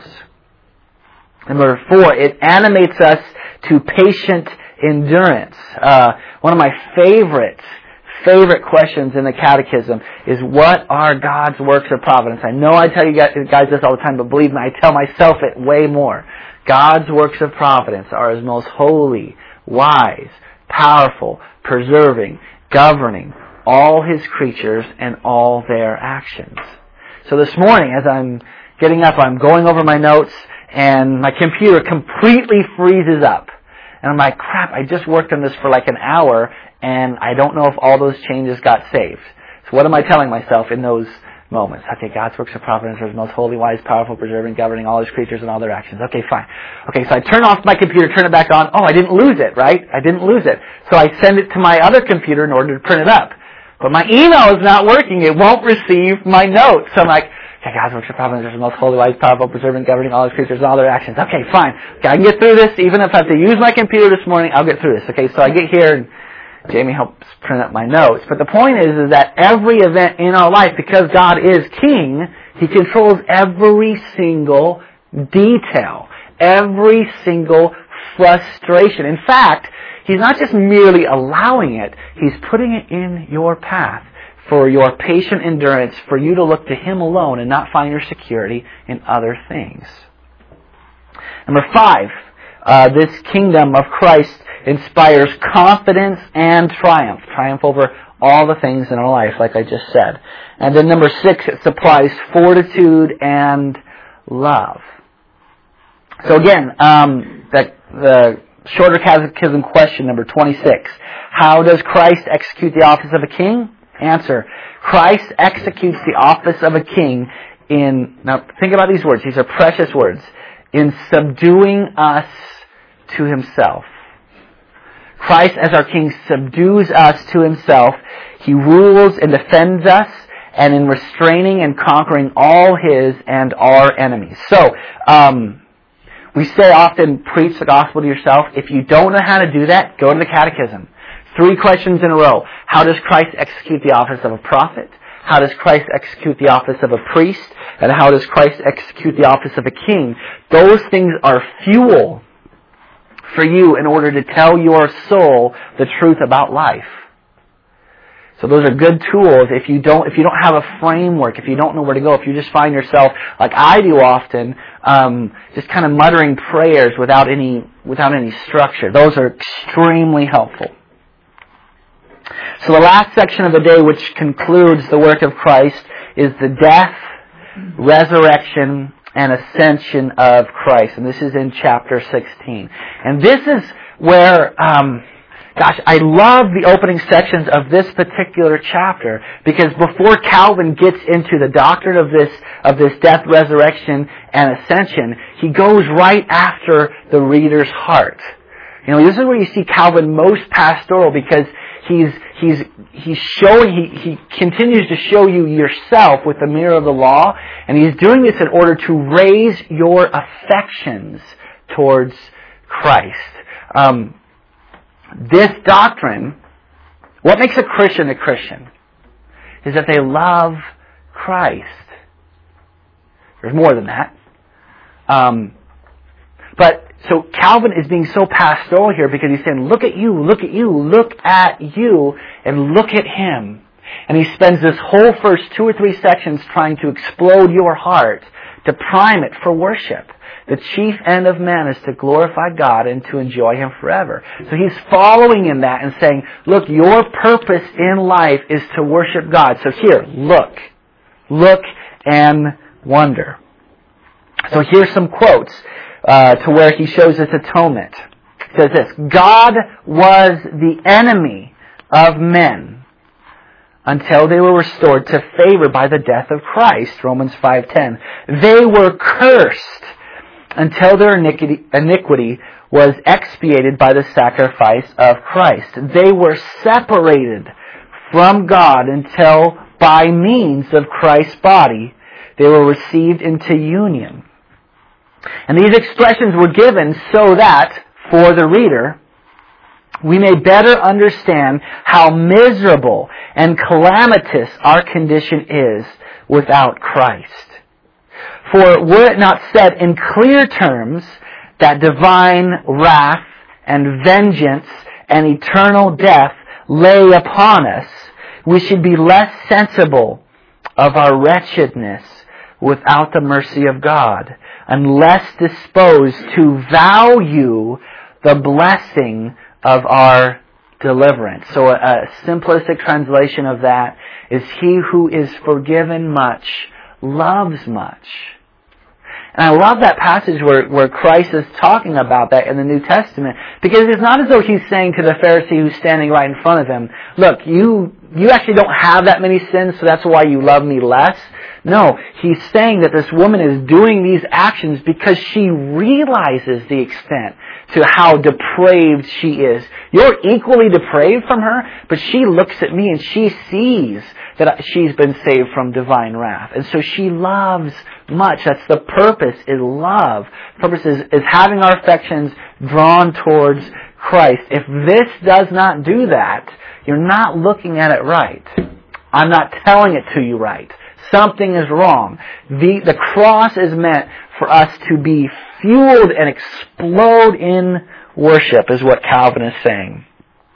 Number 4, it animates us to patient endurance. One of my favorite questions in the Catechism is, what are God's works of providence? I know I tell you guys this all the time, but believe me, I tell myself it way more. God's works of providence are His most holy, wise, powerful, preserving, governing all His creatures and all their actions. So this morning, as I'm getting up, I'm going over my notes, and my computer completely freezes up. And I'm like, crap, I just worked on this for like an hour, and I don't know if all those changes got saved. So what am I telling myself in those moments. Okay, God's works of providence are the most holy, wise, powerful, preserving, governing all His creatures and all their actions. Okay, fine. Okay, so I turn off my computer, turn it back on. Oh, I didn't lose it, right? I didn't lose it. So I send it to my other computer in order to print it up. But my email is not working. It won't receive my notes. So I'm like, okay, God's works of providence are the most holy, wise, powerful, preserving, governing all His creatures and all their actions. Okay, fine. Okay, I can get through this. Even if I have to use my computer this morning, I'll get through this. Okay, so I get here and Jamie helps print up my notes. But the point is that every event in our life, because God is King, He controls every single detail, every single frustration. In fact, He's not just merely allowing it, He's putting it in your path for your patient endurance, for you to look to Him alone and not find your security in other things. Number 5, this kingdom of Christ inspires confidence and triumph. Triumph over all the things in our life, like I just said. And then number 6, it supplies fortitude and love. So again, the Shorter Catechism question, number 26. How does Christ execute the office of a king? Answer. Christ executes the office of a king in, now think about these words, these are precious words, in subduing us to Himself. Christ, as our King, subdues us to Himself. He rules and defends us, and in restraining and conquering all His and our enemies. So, we say often, preach the gospel to yourself. If you don't know how to do that, go to the Catechism. 3 questions in a row. How does Christ execute the office of a prophet? How does Christ execute the office of a priest? And how does Christ execute the office of a king? Those things are fuel for you in order to tell your soul the truth about life. So those are good tools if you don't have a framework, if you don't know where to go, if you just find yourself, like I do often, just kind of muttering prayers without any structure. Those are extremely helpful. So the last section of the day, which concludes the work of Christ, is the death, resurrection, and ascension of Christ. And this is in chapter 16. And this is where, I love the opening sections of this particular chapter, because before Calvin gets into the doctrine of this death, resurrection, and ascension, he goes right after the reader's heart. You know, this is where you see Calvin most pastoral, because he's showing, he continues to show you yourself with the mirror of the law, and he's doing this in order to raise your affections towards Christ. This doctrine, what makes a Christian is that they love Christ. There's more than that. But so Calvin is being so pastoral here because he's saying, look at you, look at you, look at you, and look at Him. And he spends this whole first 2 or 3 sections trying to explode your heart, to prime it for worship. The chief end of man is to glorify God and to enjoy Him forever. So he's following in that and saying, look, your purpose in life is to worship God. So here, look and wonder. So here's some quotes to where he shows this atonement. It says this: God was the enemy of men until they were restored to favor by the death of Christ, Romans 5:10. They were cursed until their iniquity was expiated by the sacrifice of Christ. They were separated from God until, by means of Christ's body, they were received into union. And these expressions were given so that, for the reader, we may better understand how miserable and calamitous our condition is without Christ. For were it not said in clear terms that divine wrath and vengeance and eternal death lay upon us, we should be less sensible of our wretchedness without the mercy of God, and less disposed to value the blessing of our deliverance. So a simplistic translation of that is, he who is forgiven much loves much. And I love that passage where Christ is talking about that in the New Testament, because it's not as though He's saying to the Pharisee who's standing right in front of Him, look, you actually don't have that many sins, so that's why you love me less. No, he's saying that this woman is doing these actions because she realizes the extent to how depraved she is. You're equally depraved from her, but she looks at me and she sees that she's been saved from divine wrath. And so she loves much. That's the purpose, is love. The purpose is having our affections drawn towards Christ. If this does not do that, you're not looking at it right. I'm not telling it to you right. Something is wrong. The cross is meant for us to be fueled and explode in worship, is what Calvin is saying.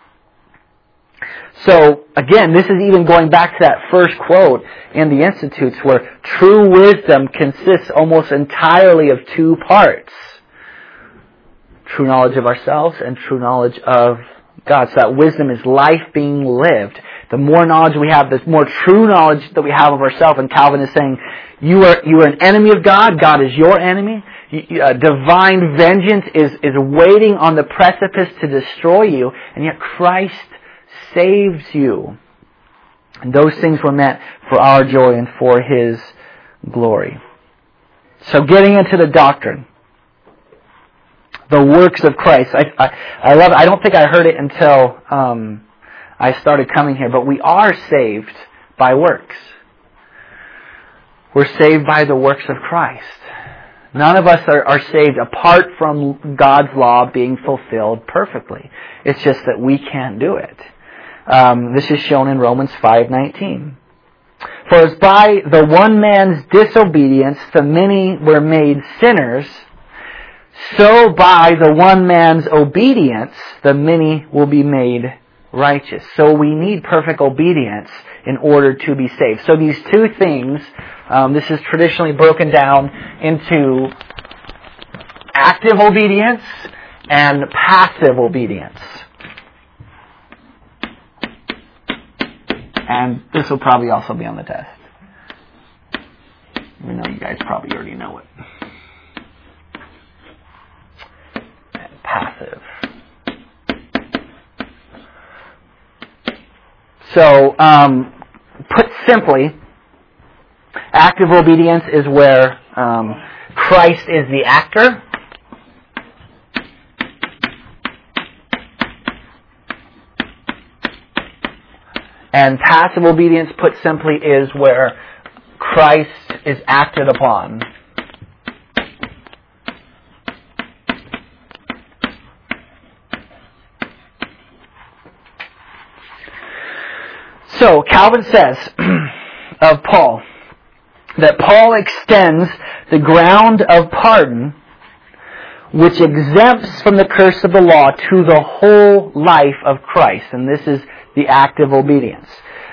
So, again, this is even going back to that first quote in the Institutes, where true wisdom consists almost entirely of two parts. True knowledge of ourselves and true knowledge of God. So that wisdom is life being lived. The more knowledge we have, the more true knowledge that we have of ourselves. And Calvin is saying, you are an enemy of God. God is your enemy. Divine vengeance is waiting on the precipice to destroy you. And yet Christ saves you. And those things were meant for our joy and for His glory. So getting into the doctrine. The works of Christ. I love it. I don't think I heard it until I started coming here, but we are saved by works. We're saved by the works of Christ. None of us are saved apart from God's law being fulfilled perfectly. It's just that we can't do it. This is shown in Romans 5:19. For as by the one man's disobedience the many were made sinners, so by the one man's obedience the many will be made righteous. So we need perfect obedience in order to be saved. So these two things, this is traditionally broken down into active obedience and passive obedience. And this will probably also be on the test. We know you guys probably already know it. And passive. So, put simply, active obedience is where Christ is the actor. And passive obedience, put simply, is where Christ is acted upon. So, Calvin says of Paul, that Paul extends the ground of pardon, which exempts from the curse of the law, to the whole life of Christ. And this is the active obedience.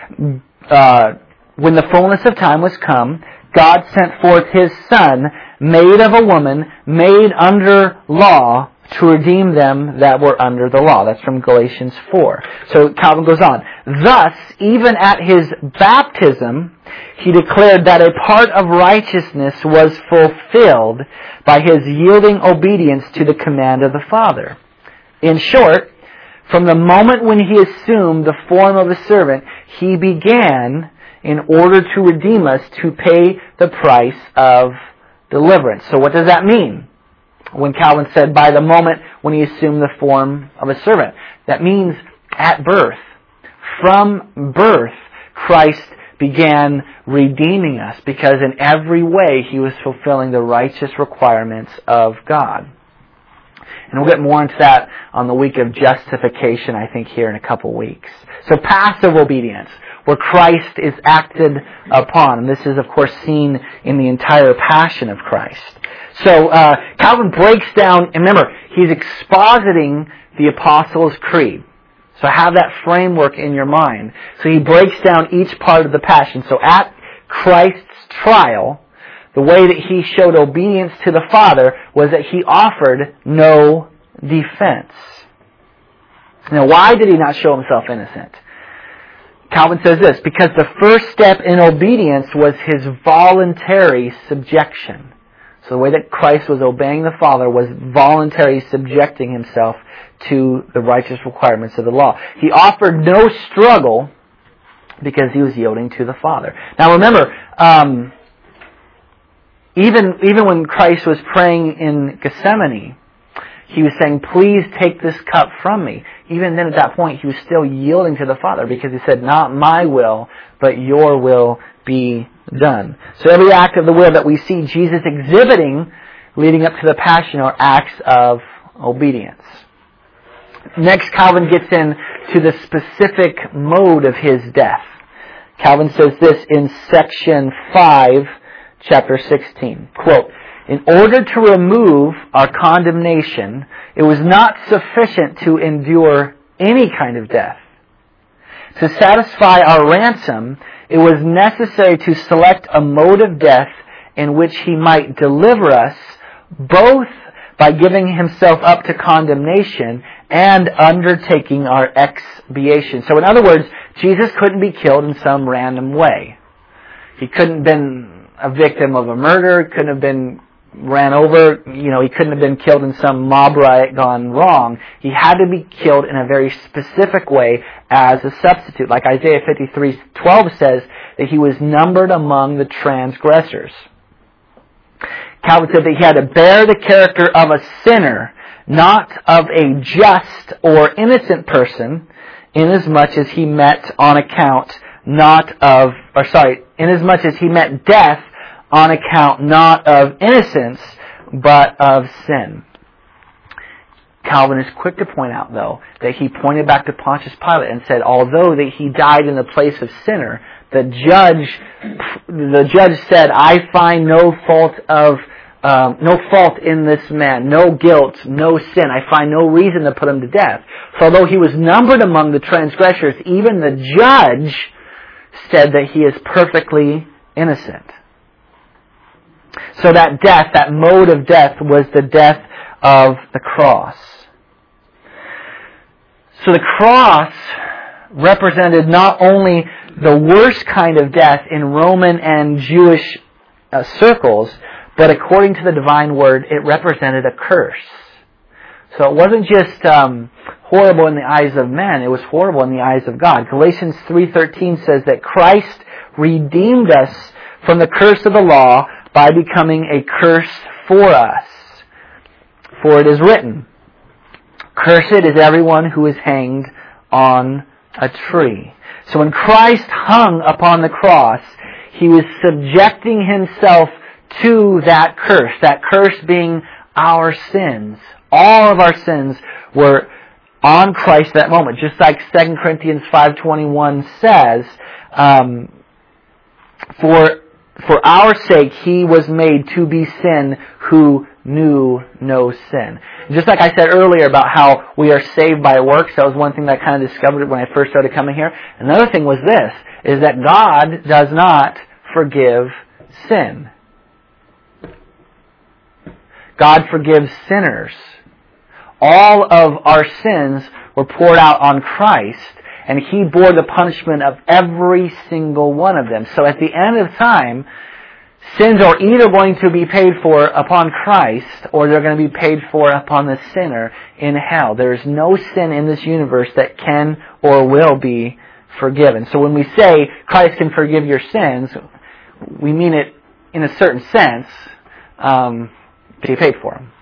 When the fullness of time was come, God sent forth His Son, made of a woman, made under law, to redeem them that were under the law. That's from Galatians 4. So Calvin goes on. Thus, even at His baptism, He declared that a part of righteousness was fulfilled by His yielding obedience to the command of the Father. In short, from the moment when He assumed the form of a servant, He began, in order to redeem us, to pay the price of deliverance. So what does that mean? When Calvin said, by the moment when He assumed the form of a servant. That means at birth. From birth, Christ began redeeming us, because in every way He was fulfilling the righteous requirements of God. And we'll get more into that on the week of justification, I think, here in a couple weeks. So passive obedience, where Christ is acted upon. And this is, of course, seen in the entire passion of Christ. So Calvin breaks down, and remember, he's expositing the Apostles' Creed. So have that framework in your mind. So he breaks down each part of the passion. So at Christ's trial, the way that He showed obedience to the Father was that He offered no defense. Now, why did He not show Himself innocent? Calvin says this, because the first step in obedience was His voluntary subjection. So the way that Christ was obeying the Father was voluntarily subjecting Himself to the righteous requirements of the law. He offered no struggle because He was yielding to the Father. Now remember, Even when Christ was praying in Gethsemane, He was saying, please take this cup from me. Even then at that point, He was still yielding to the Father because He said, not my will, but your will be done. So every act of the will that we see Jesus exhibiting leading up to the Passion are acts of obedience. Next, Calvin gets into the specific mode of His death. Calvin says this in section 5, chapter 16. Quote, in order to remove our condemnation, it was not sufficient to endure any kind of death. To satisfy our ransom, it was necessary to select a mode of death in which He might deliver us, both by giving Himself up to condemnation and undertaking our expiation. So in other words, Jesus couldn't be killed in some random way. He couldn't have been a victim of a murder, couldn't have been ran over, he couldn't have been killed in some mob riot gone wrong. He had to be killed in a very specific way as a substitute. Like Isaiah 53:12 says that He was numbered among the transgressors. Calvin said that He had to bear the character of a sinner, not of a just or innocent person, inasmuch as He met death on account not of innocence, but of sin. Calvin is quick to point out, though, that he pointed back to Pontius Pilate and said, although that he died in the place of sinner, the judge said, I find no fault in this man, no guilt, no sin. I find no reason to put him to death. So although he was numbered among the transgressors, even the judge said that he is perfectly innocent. So that death, that mode of death, was the death of the cross. So the cross represented not only the worst kind of death in Roman and Jewish circles, but according to the divine word, it represented a curse. So it wasn't just horrible in the eyes of men, it was horrible in the eyes of God. Galatians 3:13 says that Christ redeemed us from the curse of the law by becoming a curse for us. For it is written, cursed is everyone who is hanged on a tree. So when Christ hung upon the cross, He was subjecting Himself to that curse being our sins. All of our sins were on Christ at that moment. Just like 2 Corinthians 5:21 says, for our sake He was made to be sin who knew no sin. Just like I said earlier about how we are saved by works, that was one thing that I kind of discovered when I first started coming here. Another thing was this, is that God does not forgive sin. God forgives sinners. All of our sins were poured out on Christ, and He bore the punishment of every single one of them. So at the end of time, sins are either going to be paid for upon Christ, or they're going to be paid for upon the sinner in hell. There is no sin in this universe that can or will be forgiven. So when we say Christ can forgive your sins, we mean it in a certain sense, He paid for them.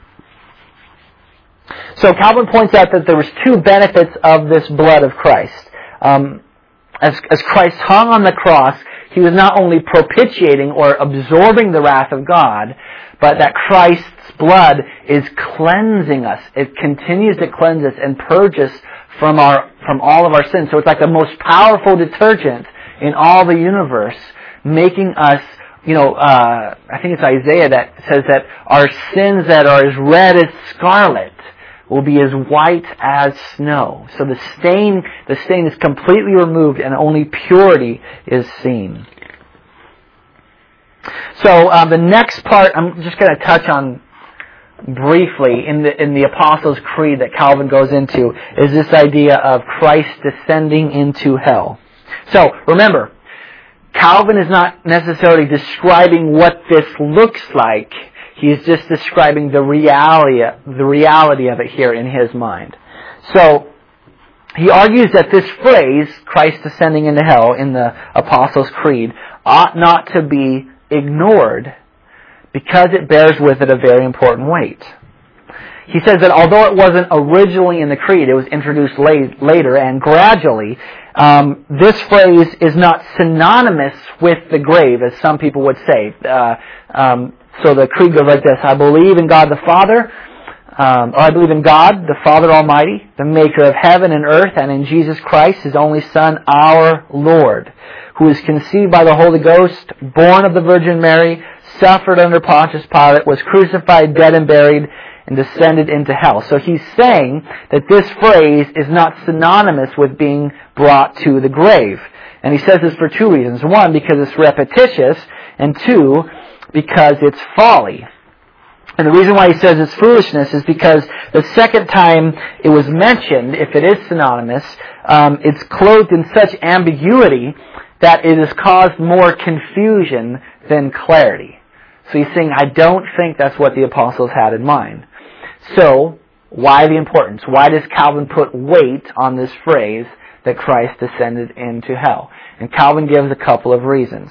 So Calvin points out that there was two benefits of this blood of Christ. As Christ hung on the cross, He was not only propitiating or absorbing the wrath of God, but that Christ's blood is cleansing us. It continues to cleanse us and purge us from all of our sins. So it's like the most powerful detergent in all the universe, making us, I think it's Isaiah that says that our sins that are as red as scarlet will be as white as snow. So the stain is completely removed and only purity is seen. So the next part I'm just going to touch on briefly in the Apostles' Creed that Calvin goes into is this idea of Christ descending into hell. So remember, Calvin is not necessarily describing what this looks like. He's just describing the reality of it here in his mind. So he argues that this phrase, Christ descending into hell, in the Apostles' Creed, ought not to be ignored, because it bears with it a very important weight. He says that although it wasn't originally in the creed, it was introduced later, and gradually, this phrase is not synonymous with the grave, as some people would say. So the creed goes like this: I believe in God the Father, or I believe in God, the Father Almighty, the maker of heaven and earth, and in Jesus Christ, His only Son, our Lord, who was conceived by the Holy Ghost, born of the Virgin Mary, suffered under Pontius Pilate, was crucified, dead, and buried, and descended into hell. So he's saying that this phrase is not synonymous with being brought to the grave. And he says this for two reasons. One, because it's repetitious, and two, because it's folly. And the reason why he says it's foolishness is because the second time it was mentioned, if it is synonymous, it's clothed in such ambiguity that it has caused more confusion than clarity. So he's saying, I don't think that's what the apostles had in mind. So, why the importance? Why does Calvin put weight on this phrase that Christ descended into hell? And Calvin gives a couple of reasons.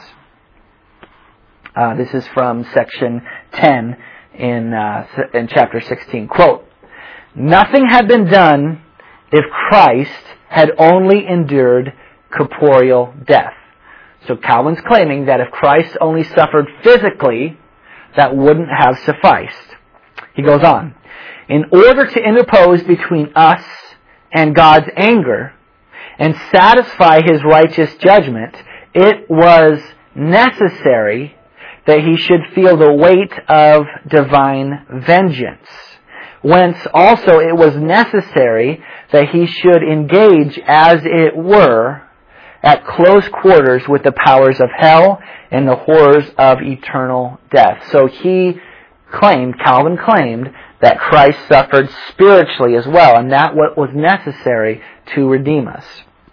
This is from section 10 in chapter 16. Quote, nothing had been done if Christ had only endured corporeal death. So Calvin's claiming that if Christ only suffered physically, that wouldn't have sufficed. He goes on, in order to interpose between us and God's anger and satisfy His righteous judgment, it was necessary that He should feel the weight of divine vengeance. Whence also it was necessary that He should engage, as it were, at close quarters with the powers of hell and the horrors of eternal death. So Calvin claimed, that Christ suffered spiritually as well, and that what was necessary to redeem us.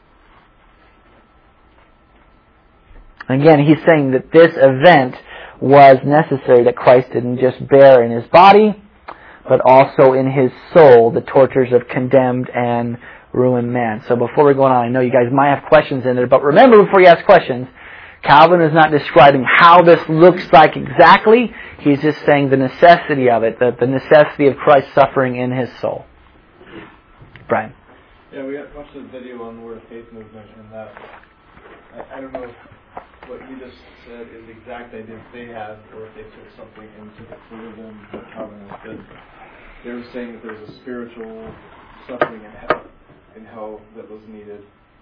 Again, he's saying that this event was necessary, that Christ didn't just bear in His body, but also in His soul the tortures of condemned and ruined man. So before we're going on, I know you guys might have questions in there, but remember, before you ask questions, Calvin is not describing how this looks like exactly. He's just saying the necessity of it, the necessity of Christ suffering in His soul. Brian? Yeah, we watched a video on the Word of Faith movement, and that I don't know if what you just said is the exact idea they had, or if they took something and took it further than what Calvin did. They were saying that there's a spiritual suffering in hell that was needed.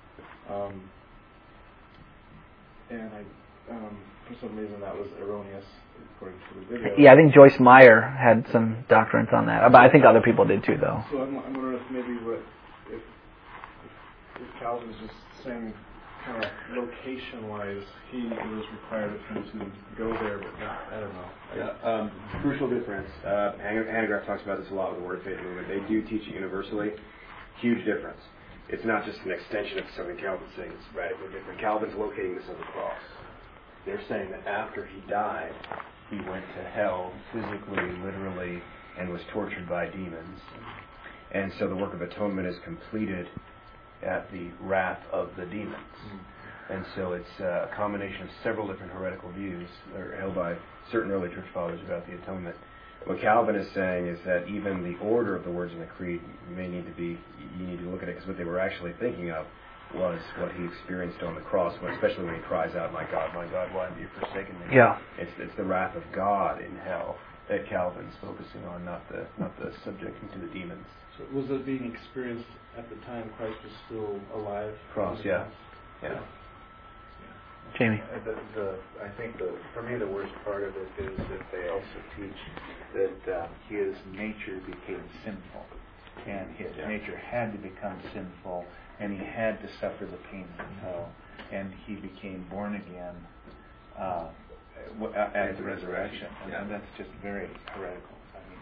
And for some reason that was erroneous according to the video. Yeah, I think Joyce Meyer had some doctrines on that, but I think other people did too, though. So I'm wondering if maybe if Calvin's just saying kind of location-wise, he was required of him to go there, but not, I don't know. Yeah, crucial difference. Hanegraaff talks about this a lot with the Word of Faith movement. They do teach it universally. Huge difference. It's not just an extension of something Calvin's saying. It's radically different. Calvin's locating this on the cross. They're saying that after He died, He went to hell physically, literally, and was tortured by demons. And so the work of atonement is completed at the wrath of the demons. And so it's a combination of several different heretical views that are held by certain early church fathers about the atonement. What Calvin is saying is that even the order of the words in the creed you need to look at it, because what they were actually thinking of was what He experienced on the cross, especially when He cries out, my God, why have you forsaken me? Yeah. It's the wrath of God in hell that Calvin's focusing on, not the subjecting to the demons. So was it being experienced at the time Christ was still alive? Cross, yeah. Jamie? I think for me the worst part of it is that they also teach that His nature became sinful, and His nature had to become sinful, and He had to suffer the pain of hell, and He became born again at the resurrection, and that's just very heretical.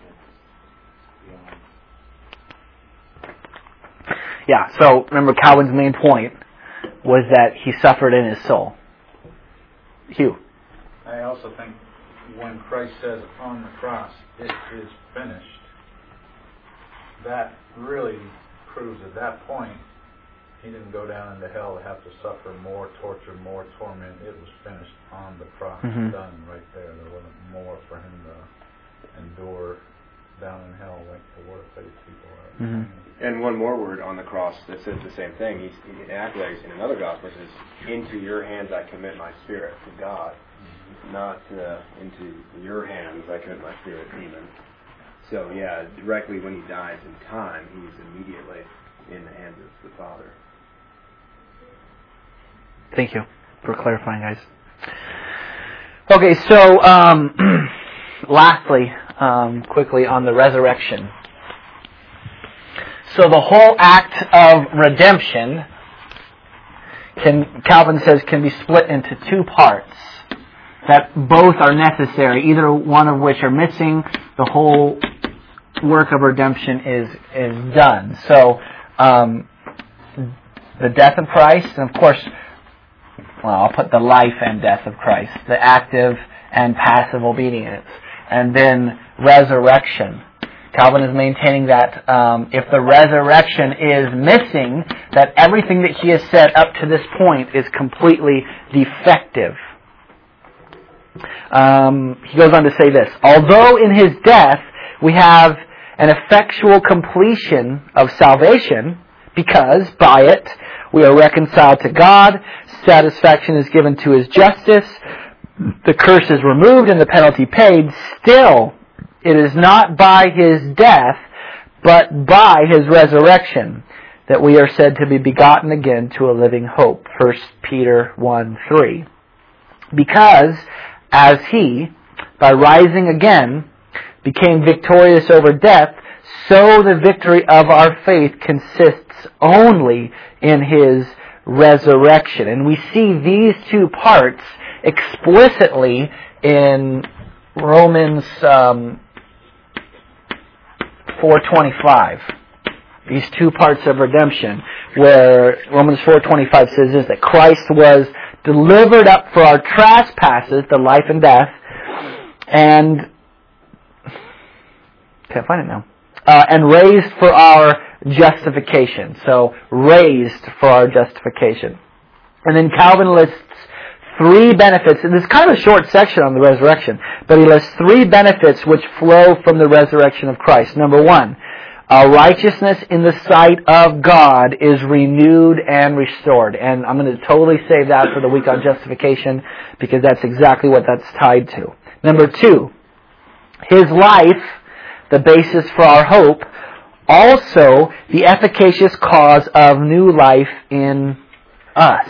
Yeah, so remember Calvin's main point was that He suffered in His soul. Hugh? I also think when Christ says on the cross, it is finished, that really proves at that point He didn't go down into hell to have to suffer more torture, more torment. It was finished on the cross, Mhm. done right there. There wasn't more for him to endure down in hell like the work-based people are. Mhm. And one more word on the cross that says the same thing. He acts in another gospel says, "Into your hands I commit my spirit," to God, not into your hands I commit my spirit, demon. So yeah, directly when he dies in time, he's immediately in the hands of the Father. Thank you for clarifying, guys. Okay, so lastly, quickly on the resurrection. So the whole act of redemption, Calvin says, can be split into two parts that both are necessary, either one of which are missing. The whole work of redemption is done. So the death of Christ, and of course, well, I'll put the life and death of Christ, the active and passive obedience, and then resurrection. Calvin is maintaining that if the resurrection is missing, that everything that he has said up to this point is completely defective. He goes on to say this: although in his death we have an effectual completion of salvation, because by it we are reconciled to God, satisfaction is given to his justice, the curse is removed and the penalty paid, still it is not by his death, but by his resurrection, that we are said to be begotten again to a living hope. 1 Peter 1:3. Because as he, by rising again, became victorious over death, so the victory of our faith consists only in his resurrection. And we see these two parts explicitly in Romans 4:25. These two parts of redemption, where Romans 4:25 says this, that Christ was delivered up for our trespasses, the life and death, and can't find it now, and raised for our justification. So, raised for our justification. And then Calvin lists three benefits, and this is kind of a short section on the resurrection, but he lists three benefits which flow from the resurrection of Christ. Number one, our righteousness in the sight of God is renewed and restored. And I'm going to totally save that for the week on justification, because that's exactly what that's tied to. Number two, his life, the basis for our hope, also the efficacious cause of new life in us.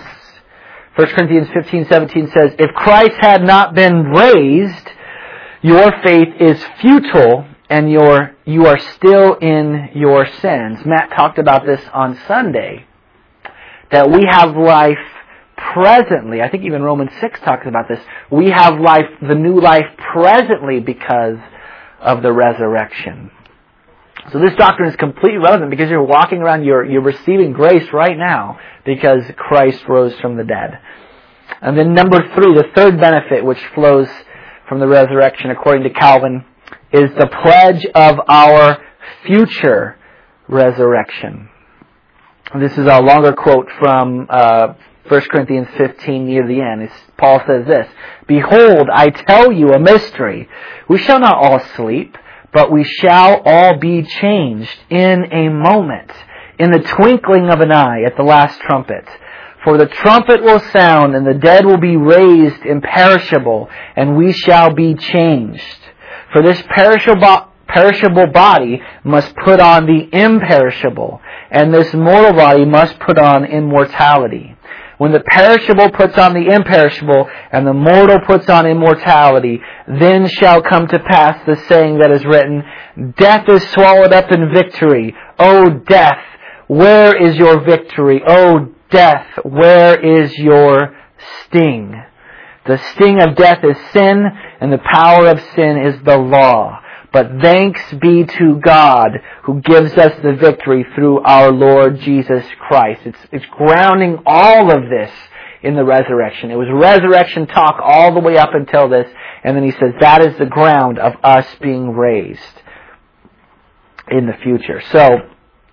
1 Corinthians 15:17 says, if Christ had not been raised, your faith is futile and you are still in your sins. Matt talked about this on Sunday, that we have life presently. I think even Romans 6 talks about this. We have life, the new life presently because of the resurrection. So this doctrine is completely relevant because you're walking around, you're receiving grace right now because Christ rose from the dead. And then number three, the third benefit which flows from the resurrection, according to Calvin, is the pledge of our future resurrection. This is a longer quote from 1 Corinthians 15 near the end. Paul says this, behold, I tell you a mystery. We shall not all sleep, but we shall all be changed in a moment, in the twinkling of an eye, at the last trumpet. For the trumpet will sound, and the dead will be raised imperishable, and we shall be changed. For this perishable body must put on the imperishable, and this mortal body must put on immortality. When the perishable puts on the imperishable, and the mortal puts on immortality, then shall come to pass the saying that is written, death is swallowed up in victory. O death, where is your victory? O death, where is your sting? The sting of death is sin, and the power of sin is the law. But thanks be to God who gives us the victory through our Lord Jesus Christ. It's grounding all of this in the resurrection. It was resurrection talk all the way up until this, and then he says that is the ground of us being raised in the future. So,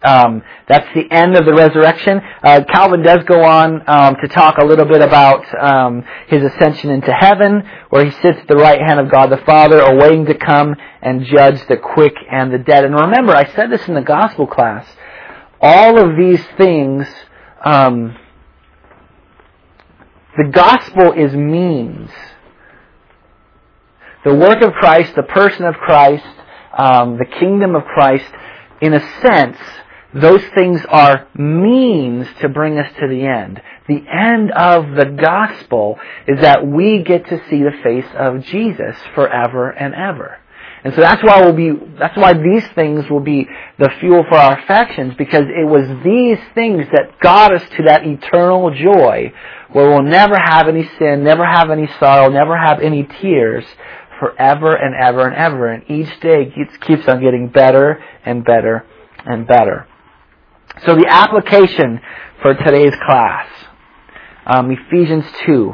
That's the end of the resurrection. Calvin does go on to talk a little bit about his ascension into heaven, where he sits at the right hand of God the Father, awaiting to come and judge the quick and the dead. And remember, I said this in the gospel class, all of these things, the gospel is means. The work of Christ, the person of Christ, the kingdom of Christ, in a sense, those things are means to bring us to the end. The end of the gospel is that we get to see the face of Jesus forever and ever. And so that's why these things will be the fuel for our affections, because it was these things that got us to that eternal joy where we'll never have any sin, never have any sorrow, never have any tears forever and ever and ever. And each day keeps on getting better and better and better. So the application for today's class, Ephesians 2,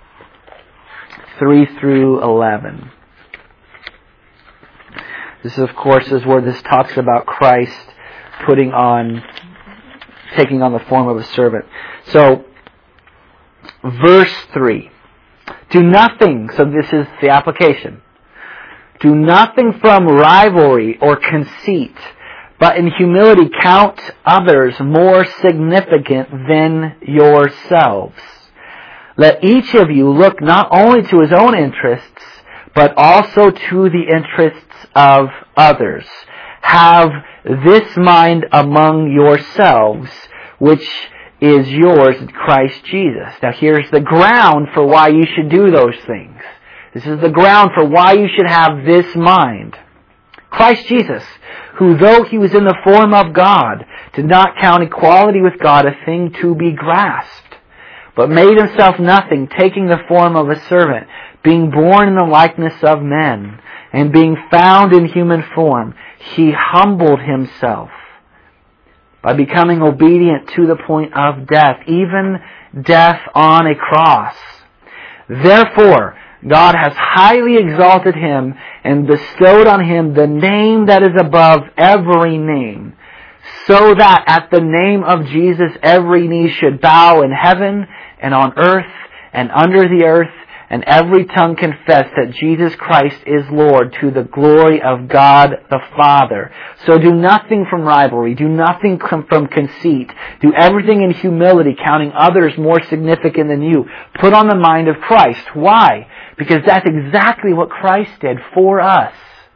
3 through 11. This, of course, is where this talks about Christ taking on the form of a servant. So, verse 3. Do nothing, so this is the application. Do nothing from rivalry or conceit, but in humility count others more significant than yourselves. Let each of you look not only to his own interests, but also to the interests of others. Have this mind among yourselves, which is yours in Christ Jesus. Now here's the ground for why you should do those things. This is the ground for why you should have this mind. Christ Jesus, who though he was in the form of God, did not count equality with God a thing to be grasped, but made himself nothing, taking the form of a servant, being born in the likeness of men, and being found in human form, he humbled himself by becoming obedient to the point of death, even death on a cross. Therefore, God has highly exalted him and bestowed on him the name that is above every name, so that at the name of Jesus every knee should bow in heaven and on earth and under the earth, and every tongue confess that Jesus Christ is Lord, to the glory of God the Father. So do nothing from rivalry, do nothing from conceit, do everything in humility, counting others more significant than you. Put on the mind of Christ. Why? Because that's exactly what Christ did for us.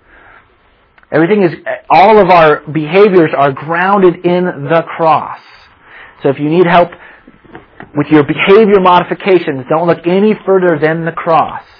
All of our behaviors are grounded in the cross. So if you need help with your behavior modifications, don't look any further than the cross.